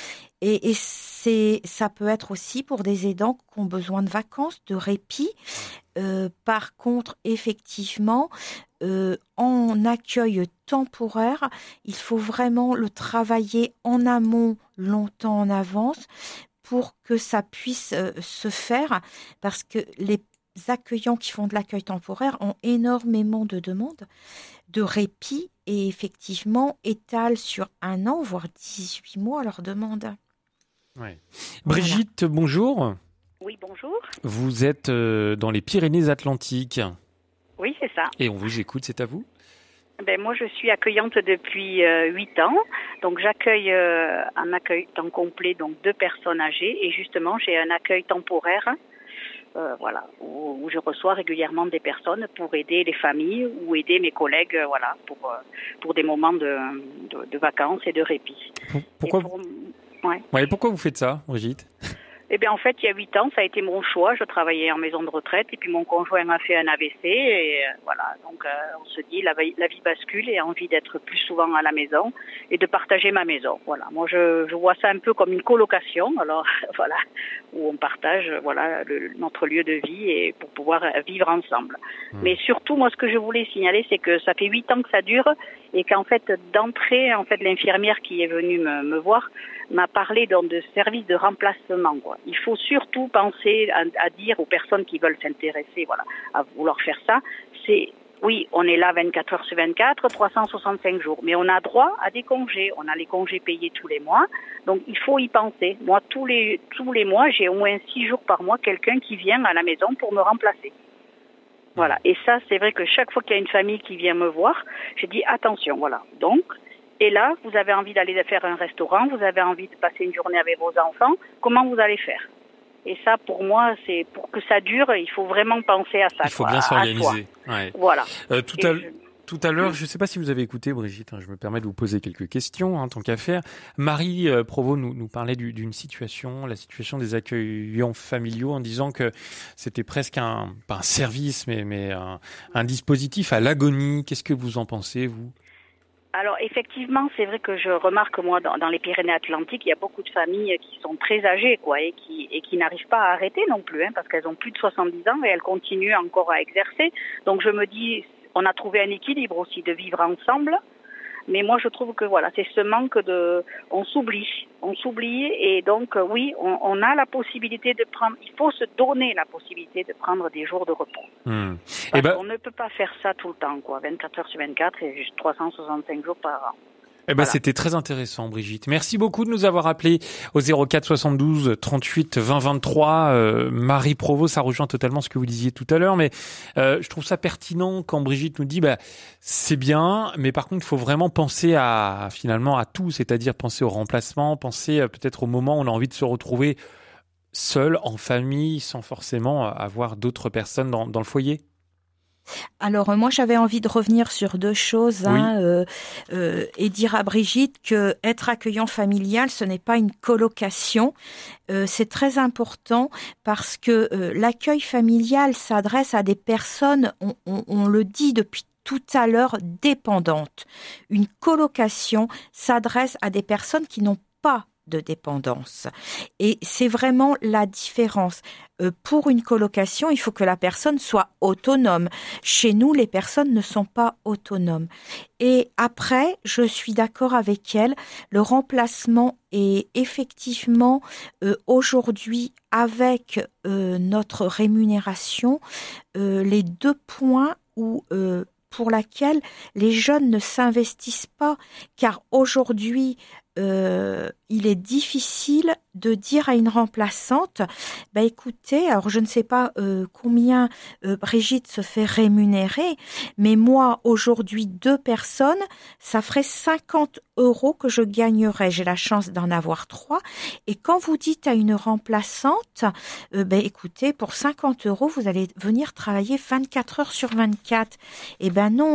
Et, et c'est, ça peut être aussi pour des aidants qui ont besoin de vacances, de répit. Euh, par contre, effectivement, euh, en accueil temporaire, il faut vraiment le travailler en amont, longtemps en avance, pour que ça puisse euh, se faire, parce que les accueillants qui font de l'accueil temporaire ont énormément de demandes de répit et effectivement étalent sur un an, voire dix-huit mois leurs demandes. Ouais. Brigitte, voilà. Bonjour. Oui, bonjour. Vous êtes euh, dans les Pyrénées-Atlantiques. Oui, c'est ça. Et on vous écoute, c'est à vous. Ben, moi, je suis accueillante depuis euh, huit ans. Donc, j'accueille euh, un accueil temps complet, donc deux personnes âgées. Et justement, j'ai un accueil temporaire, euh, voilà, où, où je reçois régulièrement des personnes pour aider les familles ou aider mes collègues, euh, voilà, pour euh, pour des moments de, de, de vacances et de répit. Pourquoi, pour, ouais. Ouais, pourquoi vous faites ça, Brigitte ? Eh bien, en fait, il y a huit ans, ça a été mon choix. Je travaillais en maison de retraite et puis mon conjoint a fait un A V C et euh, voilà. Donc, euh, on se dit, la, la vie bascule et a envie d'être plus souvent à la maison et de partager ma maison. Voilà. Moi, je, je vois ça un peu comme une colocation. Alors, voilà, où on partage, voilà, le, notre lieu de vie et pour pouvoir vivre ensemble. Mmh. Mais surtout, moi, ce que je voulais signaler, c'est que ça fait huit ans que ça dure et qu'en fait, d'entrée, en fait, l'infirmière qui est venue me, me voir m'a parlé donc de services de remplacement, quoi. Il faut surtout penser à, à dire aux personnes qui veulent s'intéresser, voilà, à vouloir faire ça. C'est, oui, on est là vingt-quatre heures sur vingt-quatre, trois cent soixante-cinq jours, mais on a droit à des congés. On a les congés payés tous les mois, donc il faut y penser. Moi, tous les tous les mois, j'ai au moins six jours par mois quelqu'un qui vient à la maison pour me remplacer. Voilà. Et ça, c'est vrai que chaque fois qu'il y a une famille qui vient me voir, je dis attention, voilà. Donc, et là, vous avez envie d'aller faire un restaurant, vous avez envie de passer une journée avec vos enfants, comment vous allez faire ? Et ça, pour moi, c'est pour que ça dure, il faut vraiment penser à ça. Il faut quoi, bien s'organiser. Ouais. Voilà. Euh, tout, à, je... tout à l'heure, je ne sais pas si vous avez écouté, Brigitte, hein, je me permets de vous poser quelques questions, hein, tant qu'à faire. Marie euh, Provost nous, nous parlait du, d'une situation, la situation des accueillants familiaux, en disant que c'était presque un, pas un service, mais, mais un, un dispositif à l'agonie. Qu'est-ce que vous en pensez, vous ? Alors effectivement, c'est vrai que je remarque moi dans, dans les Pyrénées-Atlantiques, il y a beaucoup de familles qui sont très âgées, quoi, et qui et qui n'arrivent pas à arrêter non plus, hein, parce qu'elles ont plus de soixante-dix ans et elles continuent encore à exercer. Donc je me dis, on a trouvé un équilibre aussi de vivre ensemble. Mais moi, je trouve que voilà, c'est ce manque de, on s'oublie, on s'oublie, et donc oui, on, on a la possibilité de prendre. Il faut se donner la possibilité de prendre des jours de repos. Mmh. Parce ben, on ne peut pas faire ça tout le temps, quoi, vingt-quatre heures sur vingt-quatre et juste trois cent soixante-cinq jours par an. Eh ben, voilà. C'était très intéressant, Brigitte. Merci beaucoup de nous avoir appelés au zéro quatre soixante-douze trente-huit vingt vingt-trois. Euh, Marie Provost, ça rejoint totalement ce que vous disiez tout à l'heure, mais euh, je trouve ça pertinent quand Brigitte nous dit, bah, c'est bien, mais par contre, il faut vraiment penser à, finalement, à tout, c'est-à-dire penser au remplacement, penser euh, peut-être au moment où on a envie de se retrouver seul, en famille, sans forcément avoir d'autres personnes dans, dans le foyer. Alors moi j'avais envie de revenir sur deux choses, oui. hein, euh, euh, et dire à Brigitte que être accueillant familial ce n'est pas une colocation, euh, c'est très important parce que euh, l'accueil familial s'adresse à des personnes, on, on, on le dit depuis tout à l'heure, dépendantes. Une colocation s'adresse à des personnes qui n'ont pas de dépendance. Et c'est vraiment la différence. Euh, pour une colocation, il faut que la personne soit autonome. Chez nous, les personnes ne sont pas autonomes. Et après, je suis d'accord avec elle, le remplacement est effectivement euh, aujourd'hui, avec euh, notre rémunération, euh, les deux points où euh, pour laquelle les jeunes ne s'investissent pas, car aujourd'hui, euh, il est difficile de dire à une remplaçante, bah écoutez, alors je ne sais pas euh, combien euh, Brigitte se fait rémunérer, mais moi aujourd'hui deux personnes, ça ferait cinquante euros que je gagnerais. J'ai la chance d'en avoir trois. Et quand vous dites à une remplaçante, euh, bah écoutez, pour cinquante euros, vous allez venir travailler vingt-quatre heures sur vingt-quatre. Eh ben non, hein.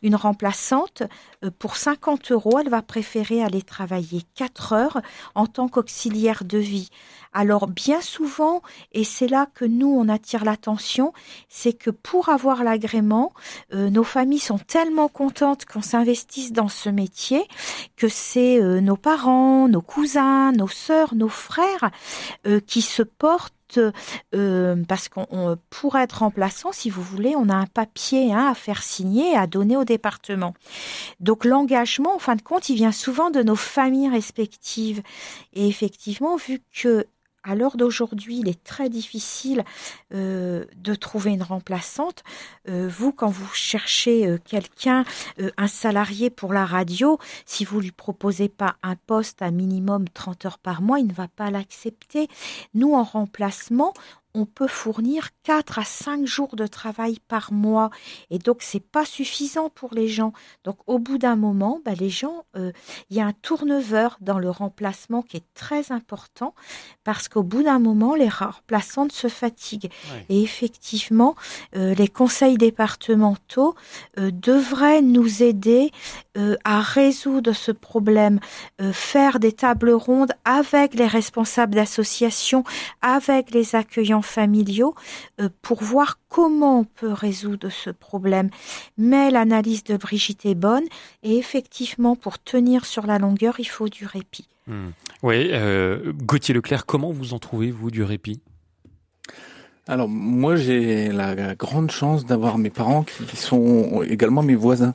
une remplaçante, euh, pour cinquante euros, elle va préférer aller travailler quatre heures en tant qu'auxiliaire de vie. Alors bien souvent, et c'est là que nous on attire l'attention, c'est que pour avoir l'agrément, euh, nos familles sont tellement contentes qu'on s'investisse dans ce métier que c'est euh, nos parents, nos cousins, nos sœurs, nos frères euh, qui se portent. Euh, parce qu'on on, pour être remplaçant, si vous voulez, on a un papier hein, à faire signer et à donner au département. Donc l'engagement, en fin de compte, il vient souvent de nos familles respectives. Et effectivement, vu que à l'heure d'aujourd'hui, il est très difficile euh, de trouver une remplaçante. Euh, vous, quand vous cherchez euh, quelqu'un, euh, un salarié pour la radio, si vous lui proposez pas un poste à minimum trente heures par mois, il ne va pas l'accepter. Nous, en remplacement, on peut fournir quatre à cinq jours de travail par mois. Et donc, c'est pas suffisant pour les gens. Donc, au bout d'un moment, bah, les gens, euh, il y a un turnover dans le remplacement qui est très important parce qu'au bout d'un moment, les remplaçantes se fatiguent. Ouais. Et effectivement, euh, les conseils départementaux euh, devraient nous aider euh, à résoudre ce problème, euh, faire des tables rondes avec les responsables d'associations, avec les accueillants familiaux euh, pour voir comment on peut résoudre ce problème. Mais l'analyse de Brigitte est bonne et effectivement, pour tenir sur la longueur, il faut du répit. Mmh. Oui, euh, Gauthier Leclerc, comment vous en trouvez, vous, du répit ? Alors, moi, j'ai la grande chance d'avoir mes parents qui sont également mes voisins.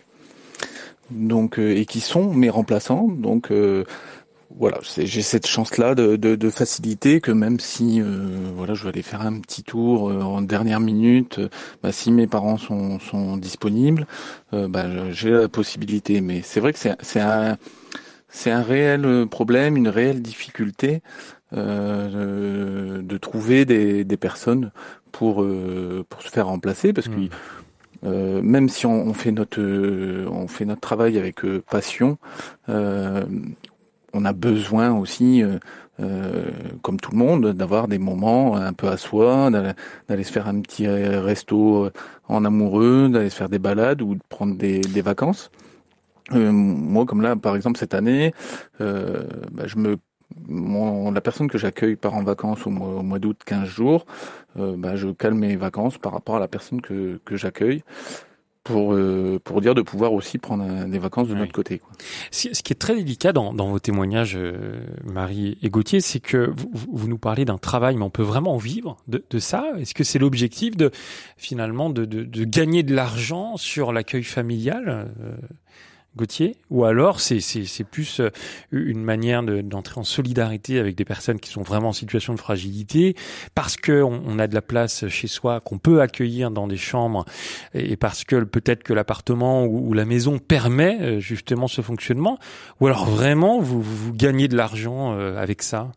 Donc, euh, et qui sont mes remplaçants. Donc, euh, voilà, c'est, j'ai cette chance-là de, de, de facilité que même si euh, voilà, je vais aller faire un petit tour euh, en dernière minute, euh, bah, si mes parents sont, sont disponibles, euh, bah, j'ai la possibilité. Mais c'est vrai que c'est, c'est un c'est un réel problème, une réelle difficulté euh, de, de trouver des, des personnes pour euh, pour se faire remplacer, parce que mmh. euh, même si on, on fait notre euh, on fait notre travail avec euh, passion. Euh, On a besoin aussi, euh, euh, comme tout le monde, d'avoir des moments un peu à soi, d'aller, d'aller se faire un petit resto en amoureux, d'aller se faire des balades ou de prendre des, des vacances. Euh, moi, comme là, par exemple, cette année, euh, bah, je me, mon, la personne que j'accueille part en vacances au mois, au mois d'août, quinze jours, euh, bah, je cale mes vacances par rapport à la personne que, que j'accueille. Pour, euh, pour dire de pouvoir aussi prendre un, des vacances de oui. notre côté, quoi. Ce qui est très délicat dans, dans vos témoignages, euh, Marie et Gauthier, c'est que vous, vous nous parlez d'un travail, mais on peut vraiment en vivre de, de ça. Est-ce que c'est l'objectif de finalement de, de, de gagner de l'argent sur l'accueil familial, euh, Gauthier, ou alors c'est, c'est, c'est plus une manière de, d'entrer en solidarité avec des personnes qui sont vraiment en situation de fragilité, parce que on, on a de la place chez soi qu'on peut accueillir dans des chambres, et parce que peut-être que l'appartement ou, ou la maison permet justement ce fonctionnement, ou alors vraiment vous, vous gagnez de l'argent avec ça?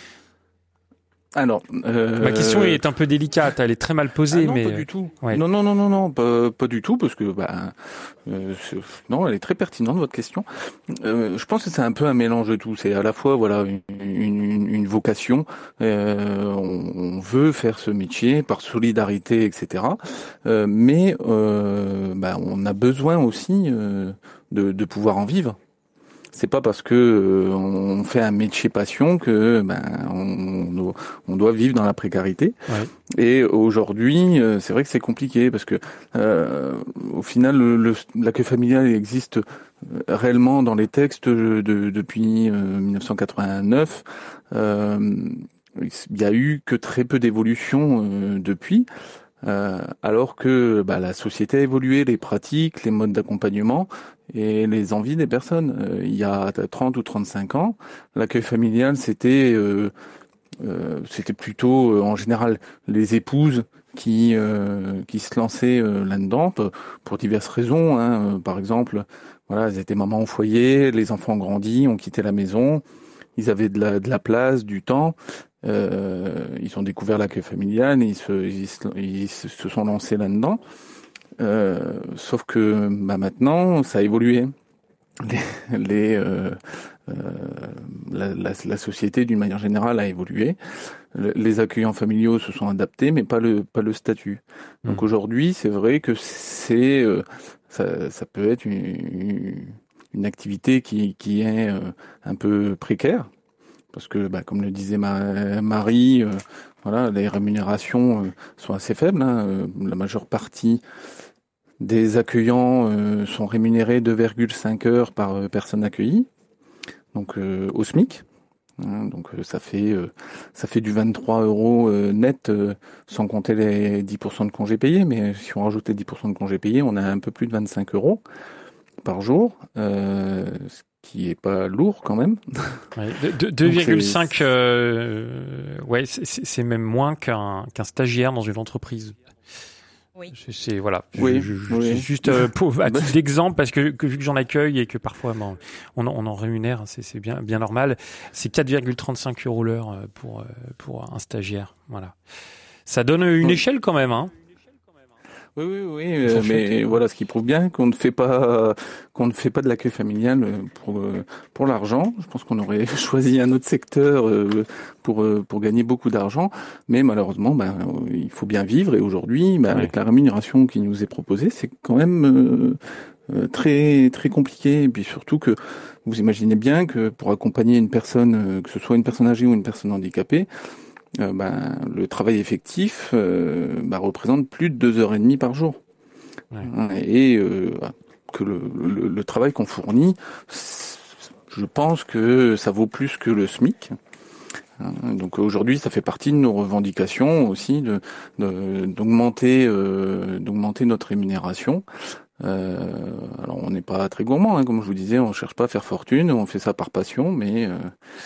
Alors, euh... ma question est un peu délicate, elle est très mal posée, ah non, mais pas du tout. Ouais. Non, non, non, non, non, pas, pas du tout, parce que bah, euh, non, elle est très pertinente votre question. Euh, je pense que c'est un peu un mélange de tout. C'est à la fois voilà une, une, une vocation, euh, on, on veut faire ce métier par solidarité, et cetera. Euh, mais euh, bah, on a besoin aussi euh, de, de pouvoir en vivre. C'est pas parce que euh, on fait un métier passion que ben on, on doit vivre dans la précarité. Ouais. Et aujourd'hui, euh, c'est vrai que c'est compliqué parce que euh, au final, le, le, l'accueil familial existe réellement dans les textes de, de, depuis euh, dix-neuf cent quatre-vingt-neuf. Euh, il y a eu que très peu d'évolution euh, depuis. Euh, alors que bah, la société a évolué, les pratiques, les modes d'accompagnement et les envies des personnes. Euh, il y a trente ou trente-cinq ans, l'accueil familial, c'était euh, euh, c'était plutôt euh, en général les épouses qui euh, qui se lançaient euh, là-dedans pour diverses raisons. Hein. Par exemple, voilà, elles étaient mamans au foyer, les enfants ont grandi, ont quitté la maison, ils avaient de la de la place, du temps. Euh, ils ont découvert l'accueil familial et ils se, ils se, ils se sont lancés là-dedans. Euh, sauf que bah, maintenant, ça a évolué. Les, les, euh, euh, la, la, la société d'une manière générale a évolué. Le, les accueillants familiaux se sont adaptés, mais pas le pas le statut. Donc mmh. aujourd'hui, c'est vrai que c'est euh, ça, ça peut être une, une activité qui qui est euh, un peu précaire. Parce que, bah, comme le disait ma, Marie, euh, voilà, les rémunérations euh, sont assez faibles. Hein, euh, la majeure partie des accueillants euh, sont rémunérés deux virgule cinq heures par euh, personne accueillie, donc euh, au SMIC. Hein, donc euh, ça fait euh, ça fait du vingt-trois euros euh, net, euh, sans compter les dix pour cent de congés payés. Mais si on rajoute les dix pour cent de congés payés, on a un peu plus de vingt-cinq euros par jour. Euh, qui est pas lourd quand même. Ouais, deux virgule cinq, euh, ouais, c'est, c'est même moins qu'un, qu'un stagiaire dans une entreprise. Oui. C'est, c'est voilà. Oui. Je, je, oui. Juste euh, pour, à titre d'exemple, parce que, que vu que j'en accueille et que parfois bon, on, on en rémunère, c'est, c'est bien, bien normal. C'est quatre virgule trente-cinq euros l'heure pour pour un stagiaire. Voilà. Ça donne une oui. échelle quand même, hein. Oui, oui, oui, euh, mais voilà, ce qui prouve bien qu'on ne fait pas, qu'on ne fait pas de l'accueil familial pour pour l'argent. Je pense qu'on aurait choisi un autre secteur pour pour gagner beaucoup d'argent, mais malheureusement, ben il faut bien vivre et aujourd'hui, ben, oui. avec la rémunération qui nous est proposée, c'est quand même euh, très très compliqué. Et puis surtout que vous imaginez bien que pour accompagner une personne, que ce soit une personne âgée ou une personne handicapée, Euh, ben, le travail effectif euh, ben, représente plus de deux heures et demie par jour. Ouais. Et euh, que le, le, le travail qu'on fournit, je pense que ça vaut plus que le SMIC. Donc aujourd'hui, ça fait partie de nos revendications aussi de, de d'augmenter euh, d'augmenter notre rémunération. Euh, alors on n'est pas très gourmand, hein, comme je vous disais, on cherche pas à faire fortune, on fait ça par passion, mais euh,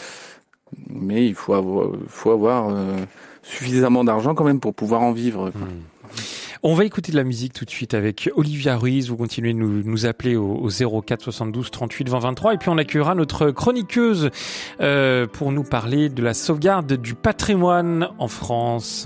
mais il faut avoir, faut avoir euh, suffisamment d'argent quand même pour pouvoir en vivre. Quoi. Mmh. On va écouter de la musique tout de suite avec Olivia Ruiz. Vous continuez de nous, nous appeler au, au zéro quatre soixante-douze trente-huit vingt vingt-trois et puis on accueillera notre chroniqueuse euh, pour nous parler de la sauvegarde du patrimoine en France.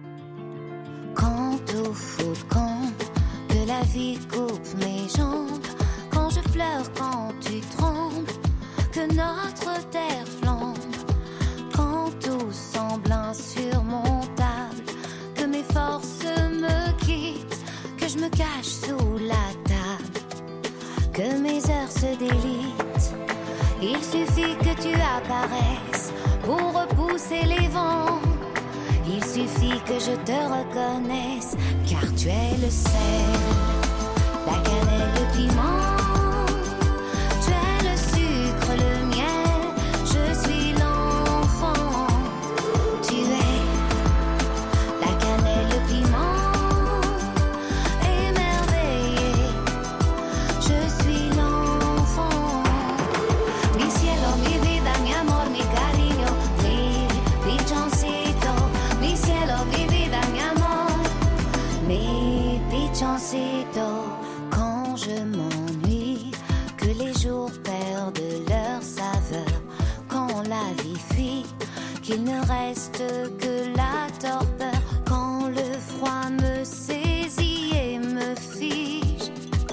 Quand au volcan que la vie coupe mes jambes, quand je pleure, quand tu trembles, que notre terre flambe, quand tout semble insurmontable, que mes forces me quittent, que je me cache sous la table, que mes heures se délitent. Il suffit que tu apparaisses pour repousser les vents. Il suffit que je te reconnaisse, car tu es le sel, la cannelle, le piment. Tu es le sucre, le miel, je suis l'enfant. Tu es la cannelle, le piment, émerveillé, je suis l'enfant. Mi cielo, mi vida, mi amor, mi cariño, mi pichoncito. Mi cielo, mi vida, mi amor, mi pichoncito. Quand je m'ennuie, que les jours perdent leur saveur, quand la vie fuit, qu'il ne reste que la torpeur, quand le froid me saisit et me fige,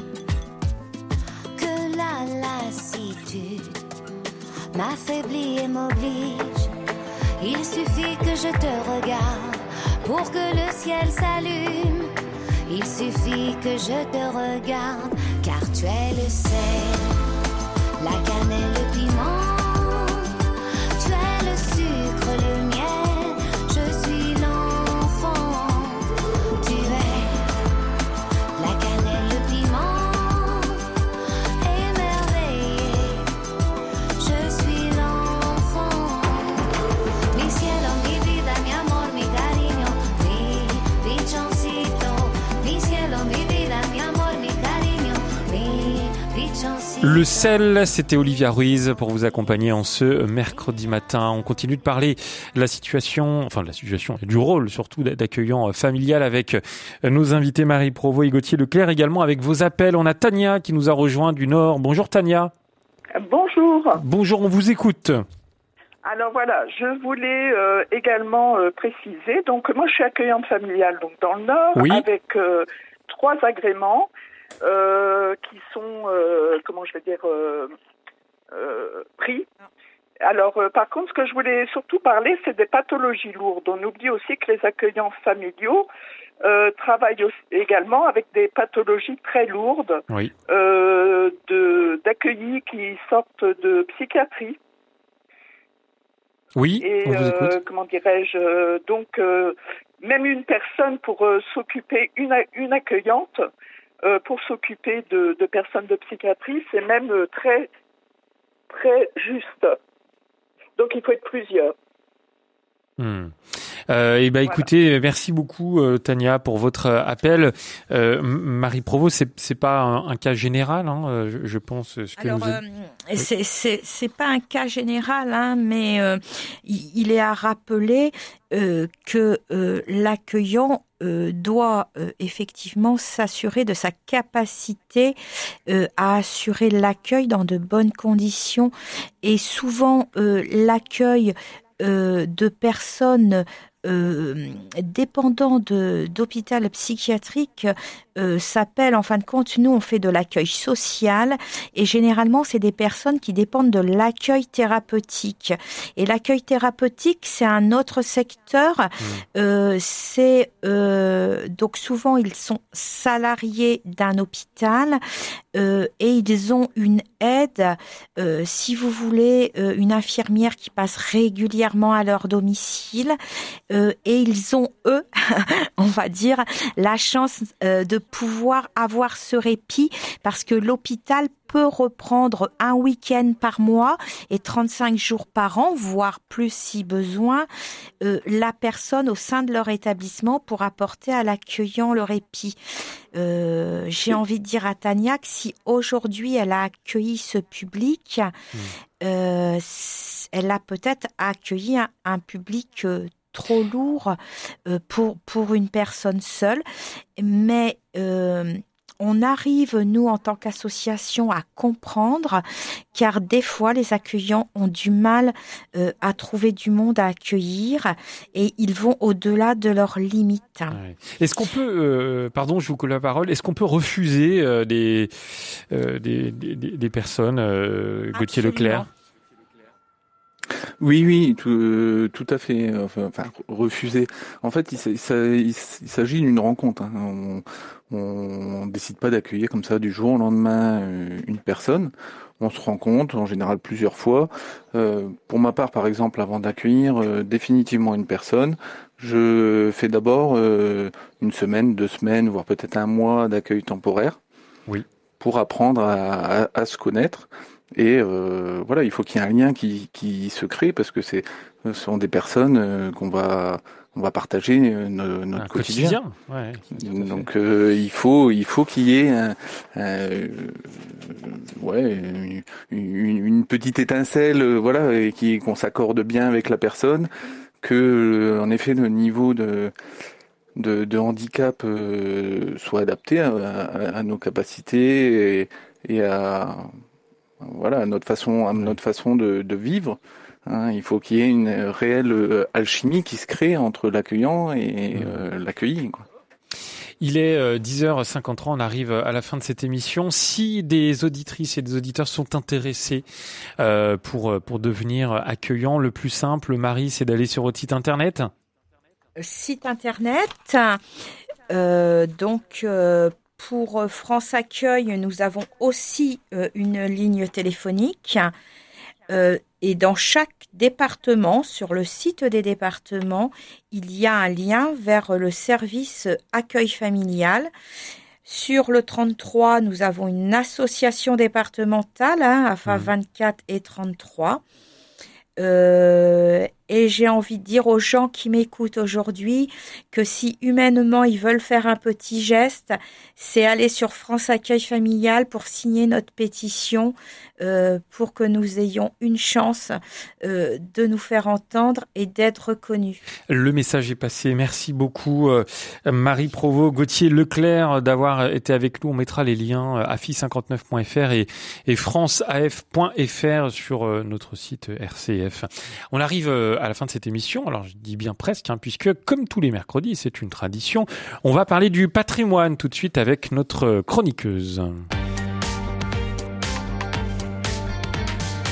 que la lassitude m'affaiblit et m'oblige. Il suffit que je te regarde pour que le ciel s'allume. Il suffit que je te regarde, car tu es le sel, la cannelle, le piment. Tu es le sucre, le miel, je suis l'enfant. Tu es la cannelle, le piment, émerveillé, je suis l'enfant. Mi cielo, mi vida, mi amor, mi cariño, mi pichoncito. Mi cielo, mi vida, mi amor, mi cariño, mi pichoncito. Le sel, c'était Olivia Ruiz pour vous accompagner en ce mercredi matin. On continue de parler de la situation, enfin de la situation et du rôle surtout d'accueillant familial avec nos invités Marie Provost et Gauthier Leclerc, également avec vos appels. On a Tania qui nous a rejoint du Nord. Bonjour Tania. Bonjour. Bonjour, on vous écoute. Alors voilà, je voulais euh, également euh, préciser, donc moi je suis accueillante familiale donc dans le Nord, oui. avec euh, trois agréments euh, qui sont, euh, comment je vais dire, euh, euh, pris. Alors, euh, par contre, ce que je voulais surtout parler, c'est des pathologies lourdes. On oublie aussi que les accueillants familiaux euh, travaillent aussi, également avec des pathologies très lourdes, oui. euh, de, d'accueillis qui sortent de psychiatrie. Oui, et, on vous écoute. Euh, comment dirais-je, euh, donc, euh, même une personne pour euh, s'occuper, une, une accueillante, euh, pour s'occuper de, de personnes de psychiatrie, c'est même euh, très, très juste. Donc, il faut être plusieurs. Hmm. Euh, et ben, voilà. Écoutez, merci beaucoup, euh, Tania, pour votre euh, appel. Euh, Marie Provost, c'est, c'est pas un, un cas général, hein, je, je pense. Ce que Alors, nous... euh, oui. c'est, c'est, c'est pas un cas général, hein, mais euh, il, il est à rappeler euh, que euh, l'accueillant Euh, doit euh, effectivement s'assurer de sa capacité euh, à assurer l'accueil dans de bonnes conditions. Et souvent, euh, l'accueil euh, de personnes euh, dépendant de, d'hôpital psychiatrique euh, s'appelle, en fin de compte, nous on fait de l'accueil social et généralement c'est des personnes qui dépendent de l'accueil thérapeutique. Et l'accueil thérapeutique c'est un autre secteur, mmh. euh, c'est euh, donc souvent ils sont salariés d'un hôpital euh, et ils ont une aide, euh, si vous voulez, euh, une infirmière qui passe régulièrement à leur domicile. Euh, et ils ont, eux, on va dire, la chance euh, de pouvoir avoir ce répit parce que l'hôpital peut reprendre un week-end par mois et trente-cinq jours par an, voire plus si besoin, euh, la personne au sein de leur établissement pour apporter à l'accueillant le répit. Euh, j'ai envie de dire à Tania que si aujourd'hui elle a accueilli ce public, mmh. euh, elle a peut-être accueilli un, un public euh, trop lourd euh, pour pour une personne seule, mais euh, on arrive, nous, en tant qu'association, à comprendre, car des fois, les accueillants ont du mal euh, à trouver du monde à accueillir et ils vont au-delà de leurs limites. Ouais. Est-ce qu'on peut, euh, pardon, je vous colle la parole, est-ce qu'on peut refuser euh, des, euh, des, des, des personnes, euh, Gauthier Leclerc ? Oui, oui, tout, euh, tout à fait. Enfin, enfin, refuser. En fait, il, il, il, il s'agit d'une rencontre. Hein. On, on décide pas d'accueillir comme ça du jour au lendemain une personne. On se rencontre en général plusieurs fois. Euh, pour ma part, par exemple, avant d'accueillir euh, définitivement une personne, je fais d'abord euh, une semaine, deux semaines, voire peut-être un mois d'accueil temporaire. Oui. Pour apprendre à, à, à se connaître. Et euh, voilà, il faut qu'il y ait un lien qui, qui se crée parce que c'est, ce sont des personnes euh, qu'on va, on va partager euh, no, notre un quotidien. quotidien. Ouais, donc euh, il faut, il faut qu'il y ait un, un, ouais, une, une petite étincelle, euh, voilà, et qui, qu'on s'accorde bien avec la personne, que euh, en effet le niveau de de, de handicap euh, soit adapté à, à, à nos capacités et, et à Voilà, à notre façon, à notre façon de, de vivre. Hein, il faut qu'il y ait une réelle euh, alchimie qui se crée entre l'accueillant et euh, l'accueilli, quoi. Il est euh, dix heures cinquante-trois, on arrive à la fin de cette émission. Si des auditrices et des auditeurs sont intéressés euh, pour, pour devenir accueillants, le plus simple, Marie, c'est d'aller sur votre site internet. Site internet, euh, donc... Euh, Pour France Accueil, nous avons aussi euh, une ligne téléphonique euh, et dans chaque département, sur le site des départements, il y a un lien vers le service accueil familial. Sur le trente-trois, nous avons une association départementale, hein, A F A vingt-quatre et trente-trois. Euh, et j'ai envie de dire aux gens qui m'écoutent aujourd'hui que si humainement ils veulent faire un petit geste, c'est aller sur France Accueil Familial pour signer notre pétition euh, pour que nous ayons une chance euh, de nous faire entendre et d'être reconnus. Le message est passé. Merci beaucoup euh, Marie Provost, Gauthier Leclerc d'avoir été avec nous. On mettra les liens A F I cinquante-neuf point F R et, et France A F point F R sur euh, notre site R C F. On arrive euh, à la fin de cette émission, alors je dis bien presque, hein, puisque comme tous les mercredis, c'est une tradition, on va parler du patrimoine tout de suite avec notre chroniqueuse.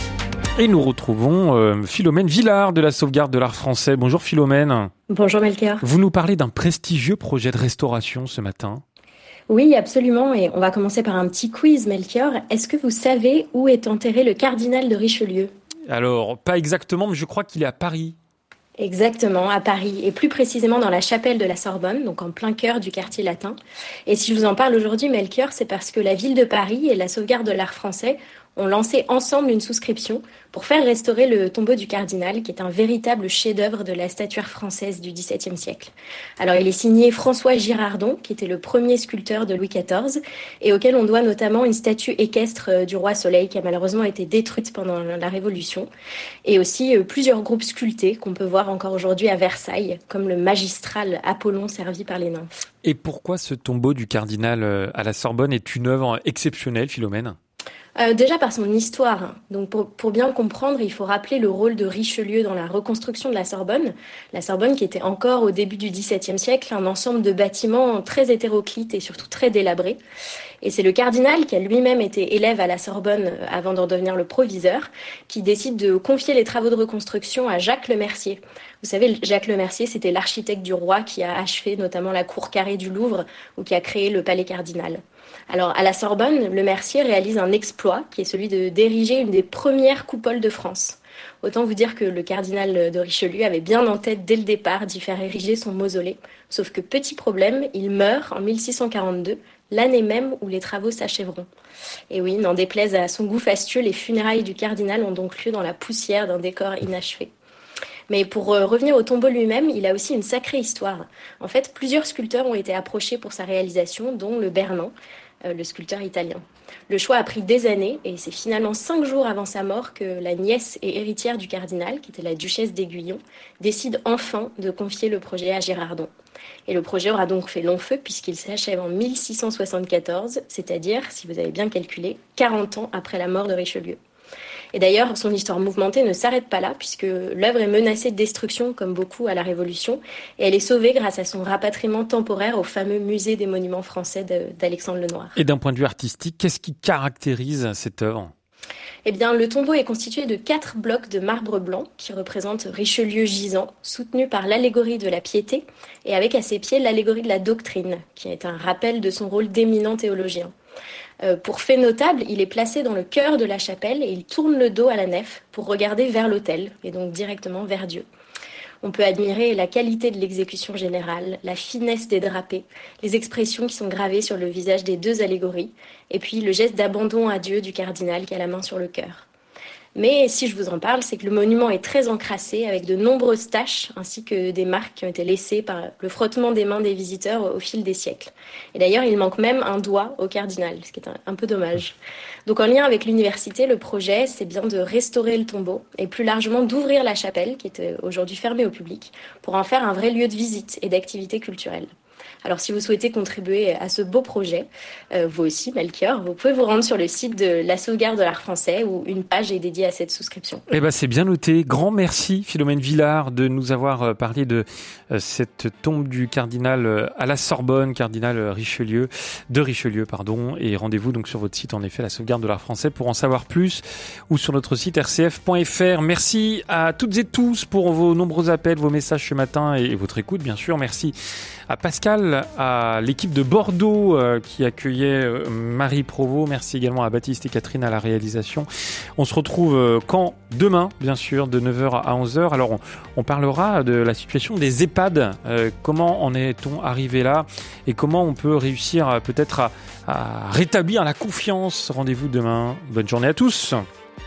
Et nous retrouvons euh, Philomène Villard de la Sauvegarde de l'Art Français. Bonjour Philomène. Bonjour Melchior. Vous nous parlez d'un prestigieux projet de restauration ce matin. Oui, absolument. Et on va commencer par un petit quiz, Melchior. Est-ce que vous savez où est enterré le cardinal de Richelieu ? Alors, pas exactement, mais je crois qu'il est à Paris. Exactement, à Paris, et plus précisément dans la chapelle de la Sorbonne, donc en plein cœur du quartier latin. Et si je vous en parle aujourd'hui, Melchior, c'est parce que la ville de Paris et la Sauvegarde de l'Art Français ont lancé ensemble une souscription pour faire restaurer le tombeau du cardinal, qui est un véritable chef-d'œuvre de la statuaire française du dix-septième siècle. Alors, il est signé François Girardon, qui était le premier sculpteur de Louis quatorze, et auquel on doit notamment une statue équestre du roi Soleil, qui a malheureusement été détruite pendant la Révolution, et aussi plusieurs groupes sculptés qu'on peut voir encore aujourd'hui à Versailles, comme le magistral Apollon servi par les nymphes. Et pourquoi ce tombeau du cardinal à la Sorbonne est une œuvre exceptionnelle, Philomène ? Euh, déjà par son histoire. Donc pour, pour bien comprendre, il faut rappeler le rôle de Richelieu dans la reconstruction de la Sorbonne. La Sorbonne qui était encore au début du dix-septième siècle un ensemble de bâtiments très hétéroclites et surtout très délabrés. Et c'est le cardinal, qui a lui-même été élève à la Sorbonne avant d'en devenir le proviseur, qui décide de confier les travaux de reconstruction à Jacques Lemercier. Vous savez, Jacques Lemercier, c'était l'architecte du roi qui a achevé notamment la cour carrée du Louvre ou qui a créé le palais cardinal. Alors, à la Sorbonne, Lemercier réalise un exploit qui est celui de d'ériger une des premières coupoles de France. Autant vous dire que le cardinal de Richelieu avait bien en tête dès le départ d'y faire ériger son mausolée. Sauf que, petit problème, il meurt en mille six cent quarante-deux, l'année même où les travaux s'achèveront. Et oui, n'en déplaise à son goût fastueux, les funérailles du cardinal ont donc lieu dans la poussière d'un décor inachevé. Mais pour revenir au tombeau lui-même, il a aussi une sacrée histoire. En fait, plusieurs sculpteurs ont été approchés pour sa réalisation, dont le Bernin, le sculpteur italien. Le choix a pris des années et c'est finalement cinq jours avant sa mort que la nièce et héritière du cardinal, qui était la duchesse d'Aiguillon, décide enfin de confier le projet à Girardon. Et le projet aura donc fait long feu puisqu'il s'achève en mille six cent soixante-quatorze, c'est-à-dire, si vous avez bien calculé, quarante ans après la mort de Richelieu. Et d'ailleurs, son histoire mouvementée ne s'arrête pas là, puisque l'œuvre est menacée de destruction, comme beaucoup à la Révolution, et elle est sauvée grâce à son rapatriement temporaire au fameux musée des monuments français de, d'Alexandre Lenoir. Et d'un point de vue artistique, qu'est-ce qui caractérise cette œuvre ? Eh bien, le tombeau est constitué de quatre blocs de marbre blanc qui représentent Richelieu gisant, soutenu par l'allégorie de la piété, et avec à ses pieds l'allégorie de la doctrine, qui est un rappel de son rôle d'éminent théologien. Euh, pour fait notable, il est placé dans le cœur de la chapelle et il tourne le dos à la nef pour regarder vers l'autel, et donc directement vers Dieu. On peut admirer la qualité de l'exécution générale, la finesse des drapés, les expressions qui sont gravées sur le visage des deux allégories, et puis le geste d'abandon à Dieu du cardinal qui a la main sur le cœur. Mais si je vous en parle, c'est que le monument est très encrassé avec de nombreuses taches ainsi que des marques qui ont été laissées par le frottement des mains des visiteurs au fil des siècles. Et d'ailleurs, il manque même un doigt au cardinal, ce qui est un, un peu dommage. Donc en lien avec l'université, le projet, c'est bien de restaurer le tombeau et plus largement d'ouvrir la chapelle, qui est aujourd'hui fermée au public, pour en faire un vrai lieu de visite et d'activité culturelle. Alors si vous souhaitez contribuer à ce beau projet, euh, vous aussi, Melchior, vous pouvez vous rendre sur le site de la Sauvegarde de l'Art Français où une page est dédiée à cette souscription. Eh ben c'est bien noté. Grand merci Philomène Villard de nous avoir parlé de euh, cette tombe du cardinal euh, à la Sorbonne, cardinal Richelieu, de Richelieu, pardon. Et rendez-vous donc sur votre site, en effet, la Sauvegarde de l'Art Français, pour en savoir plus, ou sur notre site r c f point f r. Merci à toutes et tous pour vos nombreux appels, vos messages ce matin et, et votre écoute, bien sûr. Merci à Pascal, à l'équipe de Bordeaux euh, qui accueillait euh, Marie Provost. Merci également à Baptiste et Catherine à la réalisation. On se retrouve euh, quand demain, bien sûr, de neuf heures à onze heures. Alors, on, on parlera de la situation des EHPAD. Euh, comment en est-on arrivé là et comment on peut réussir euh, peut-être à, à rétablir la confiance. Rendez-vous demain. Bonne journée à tous.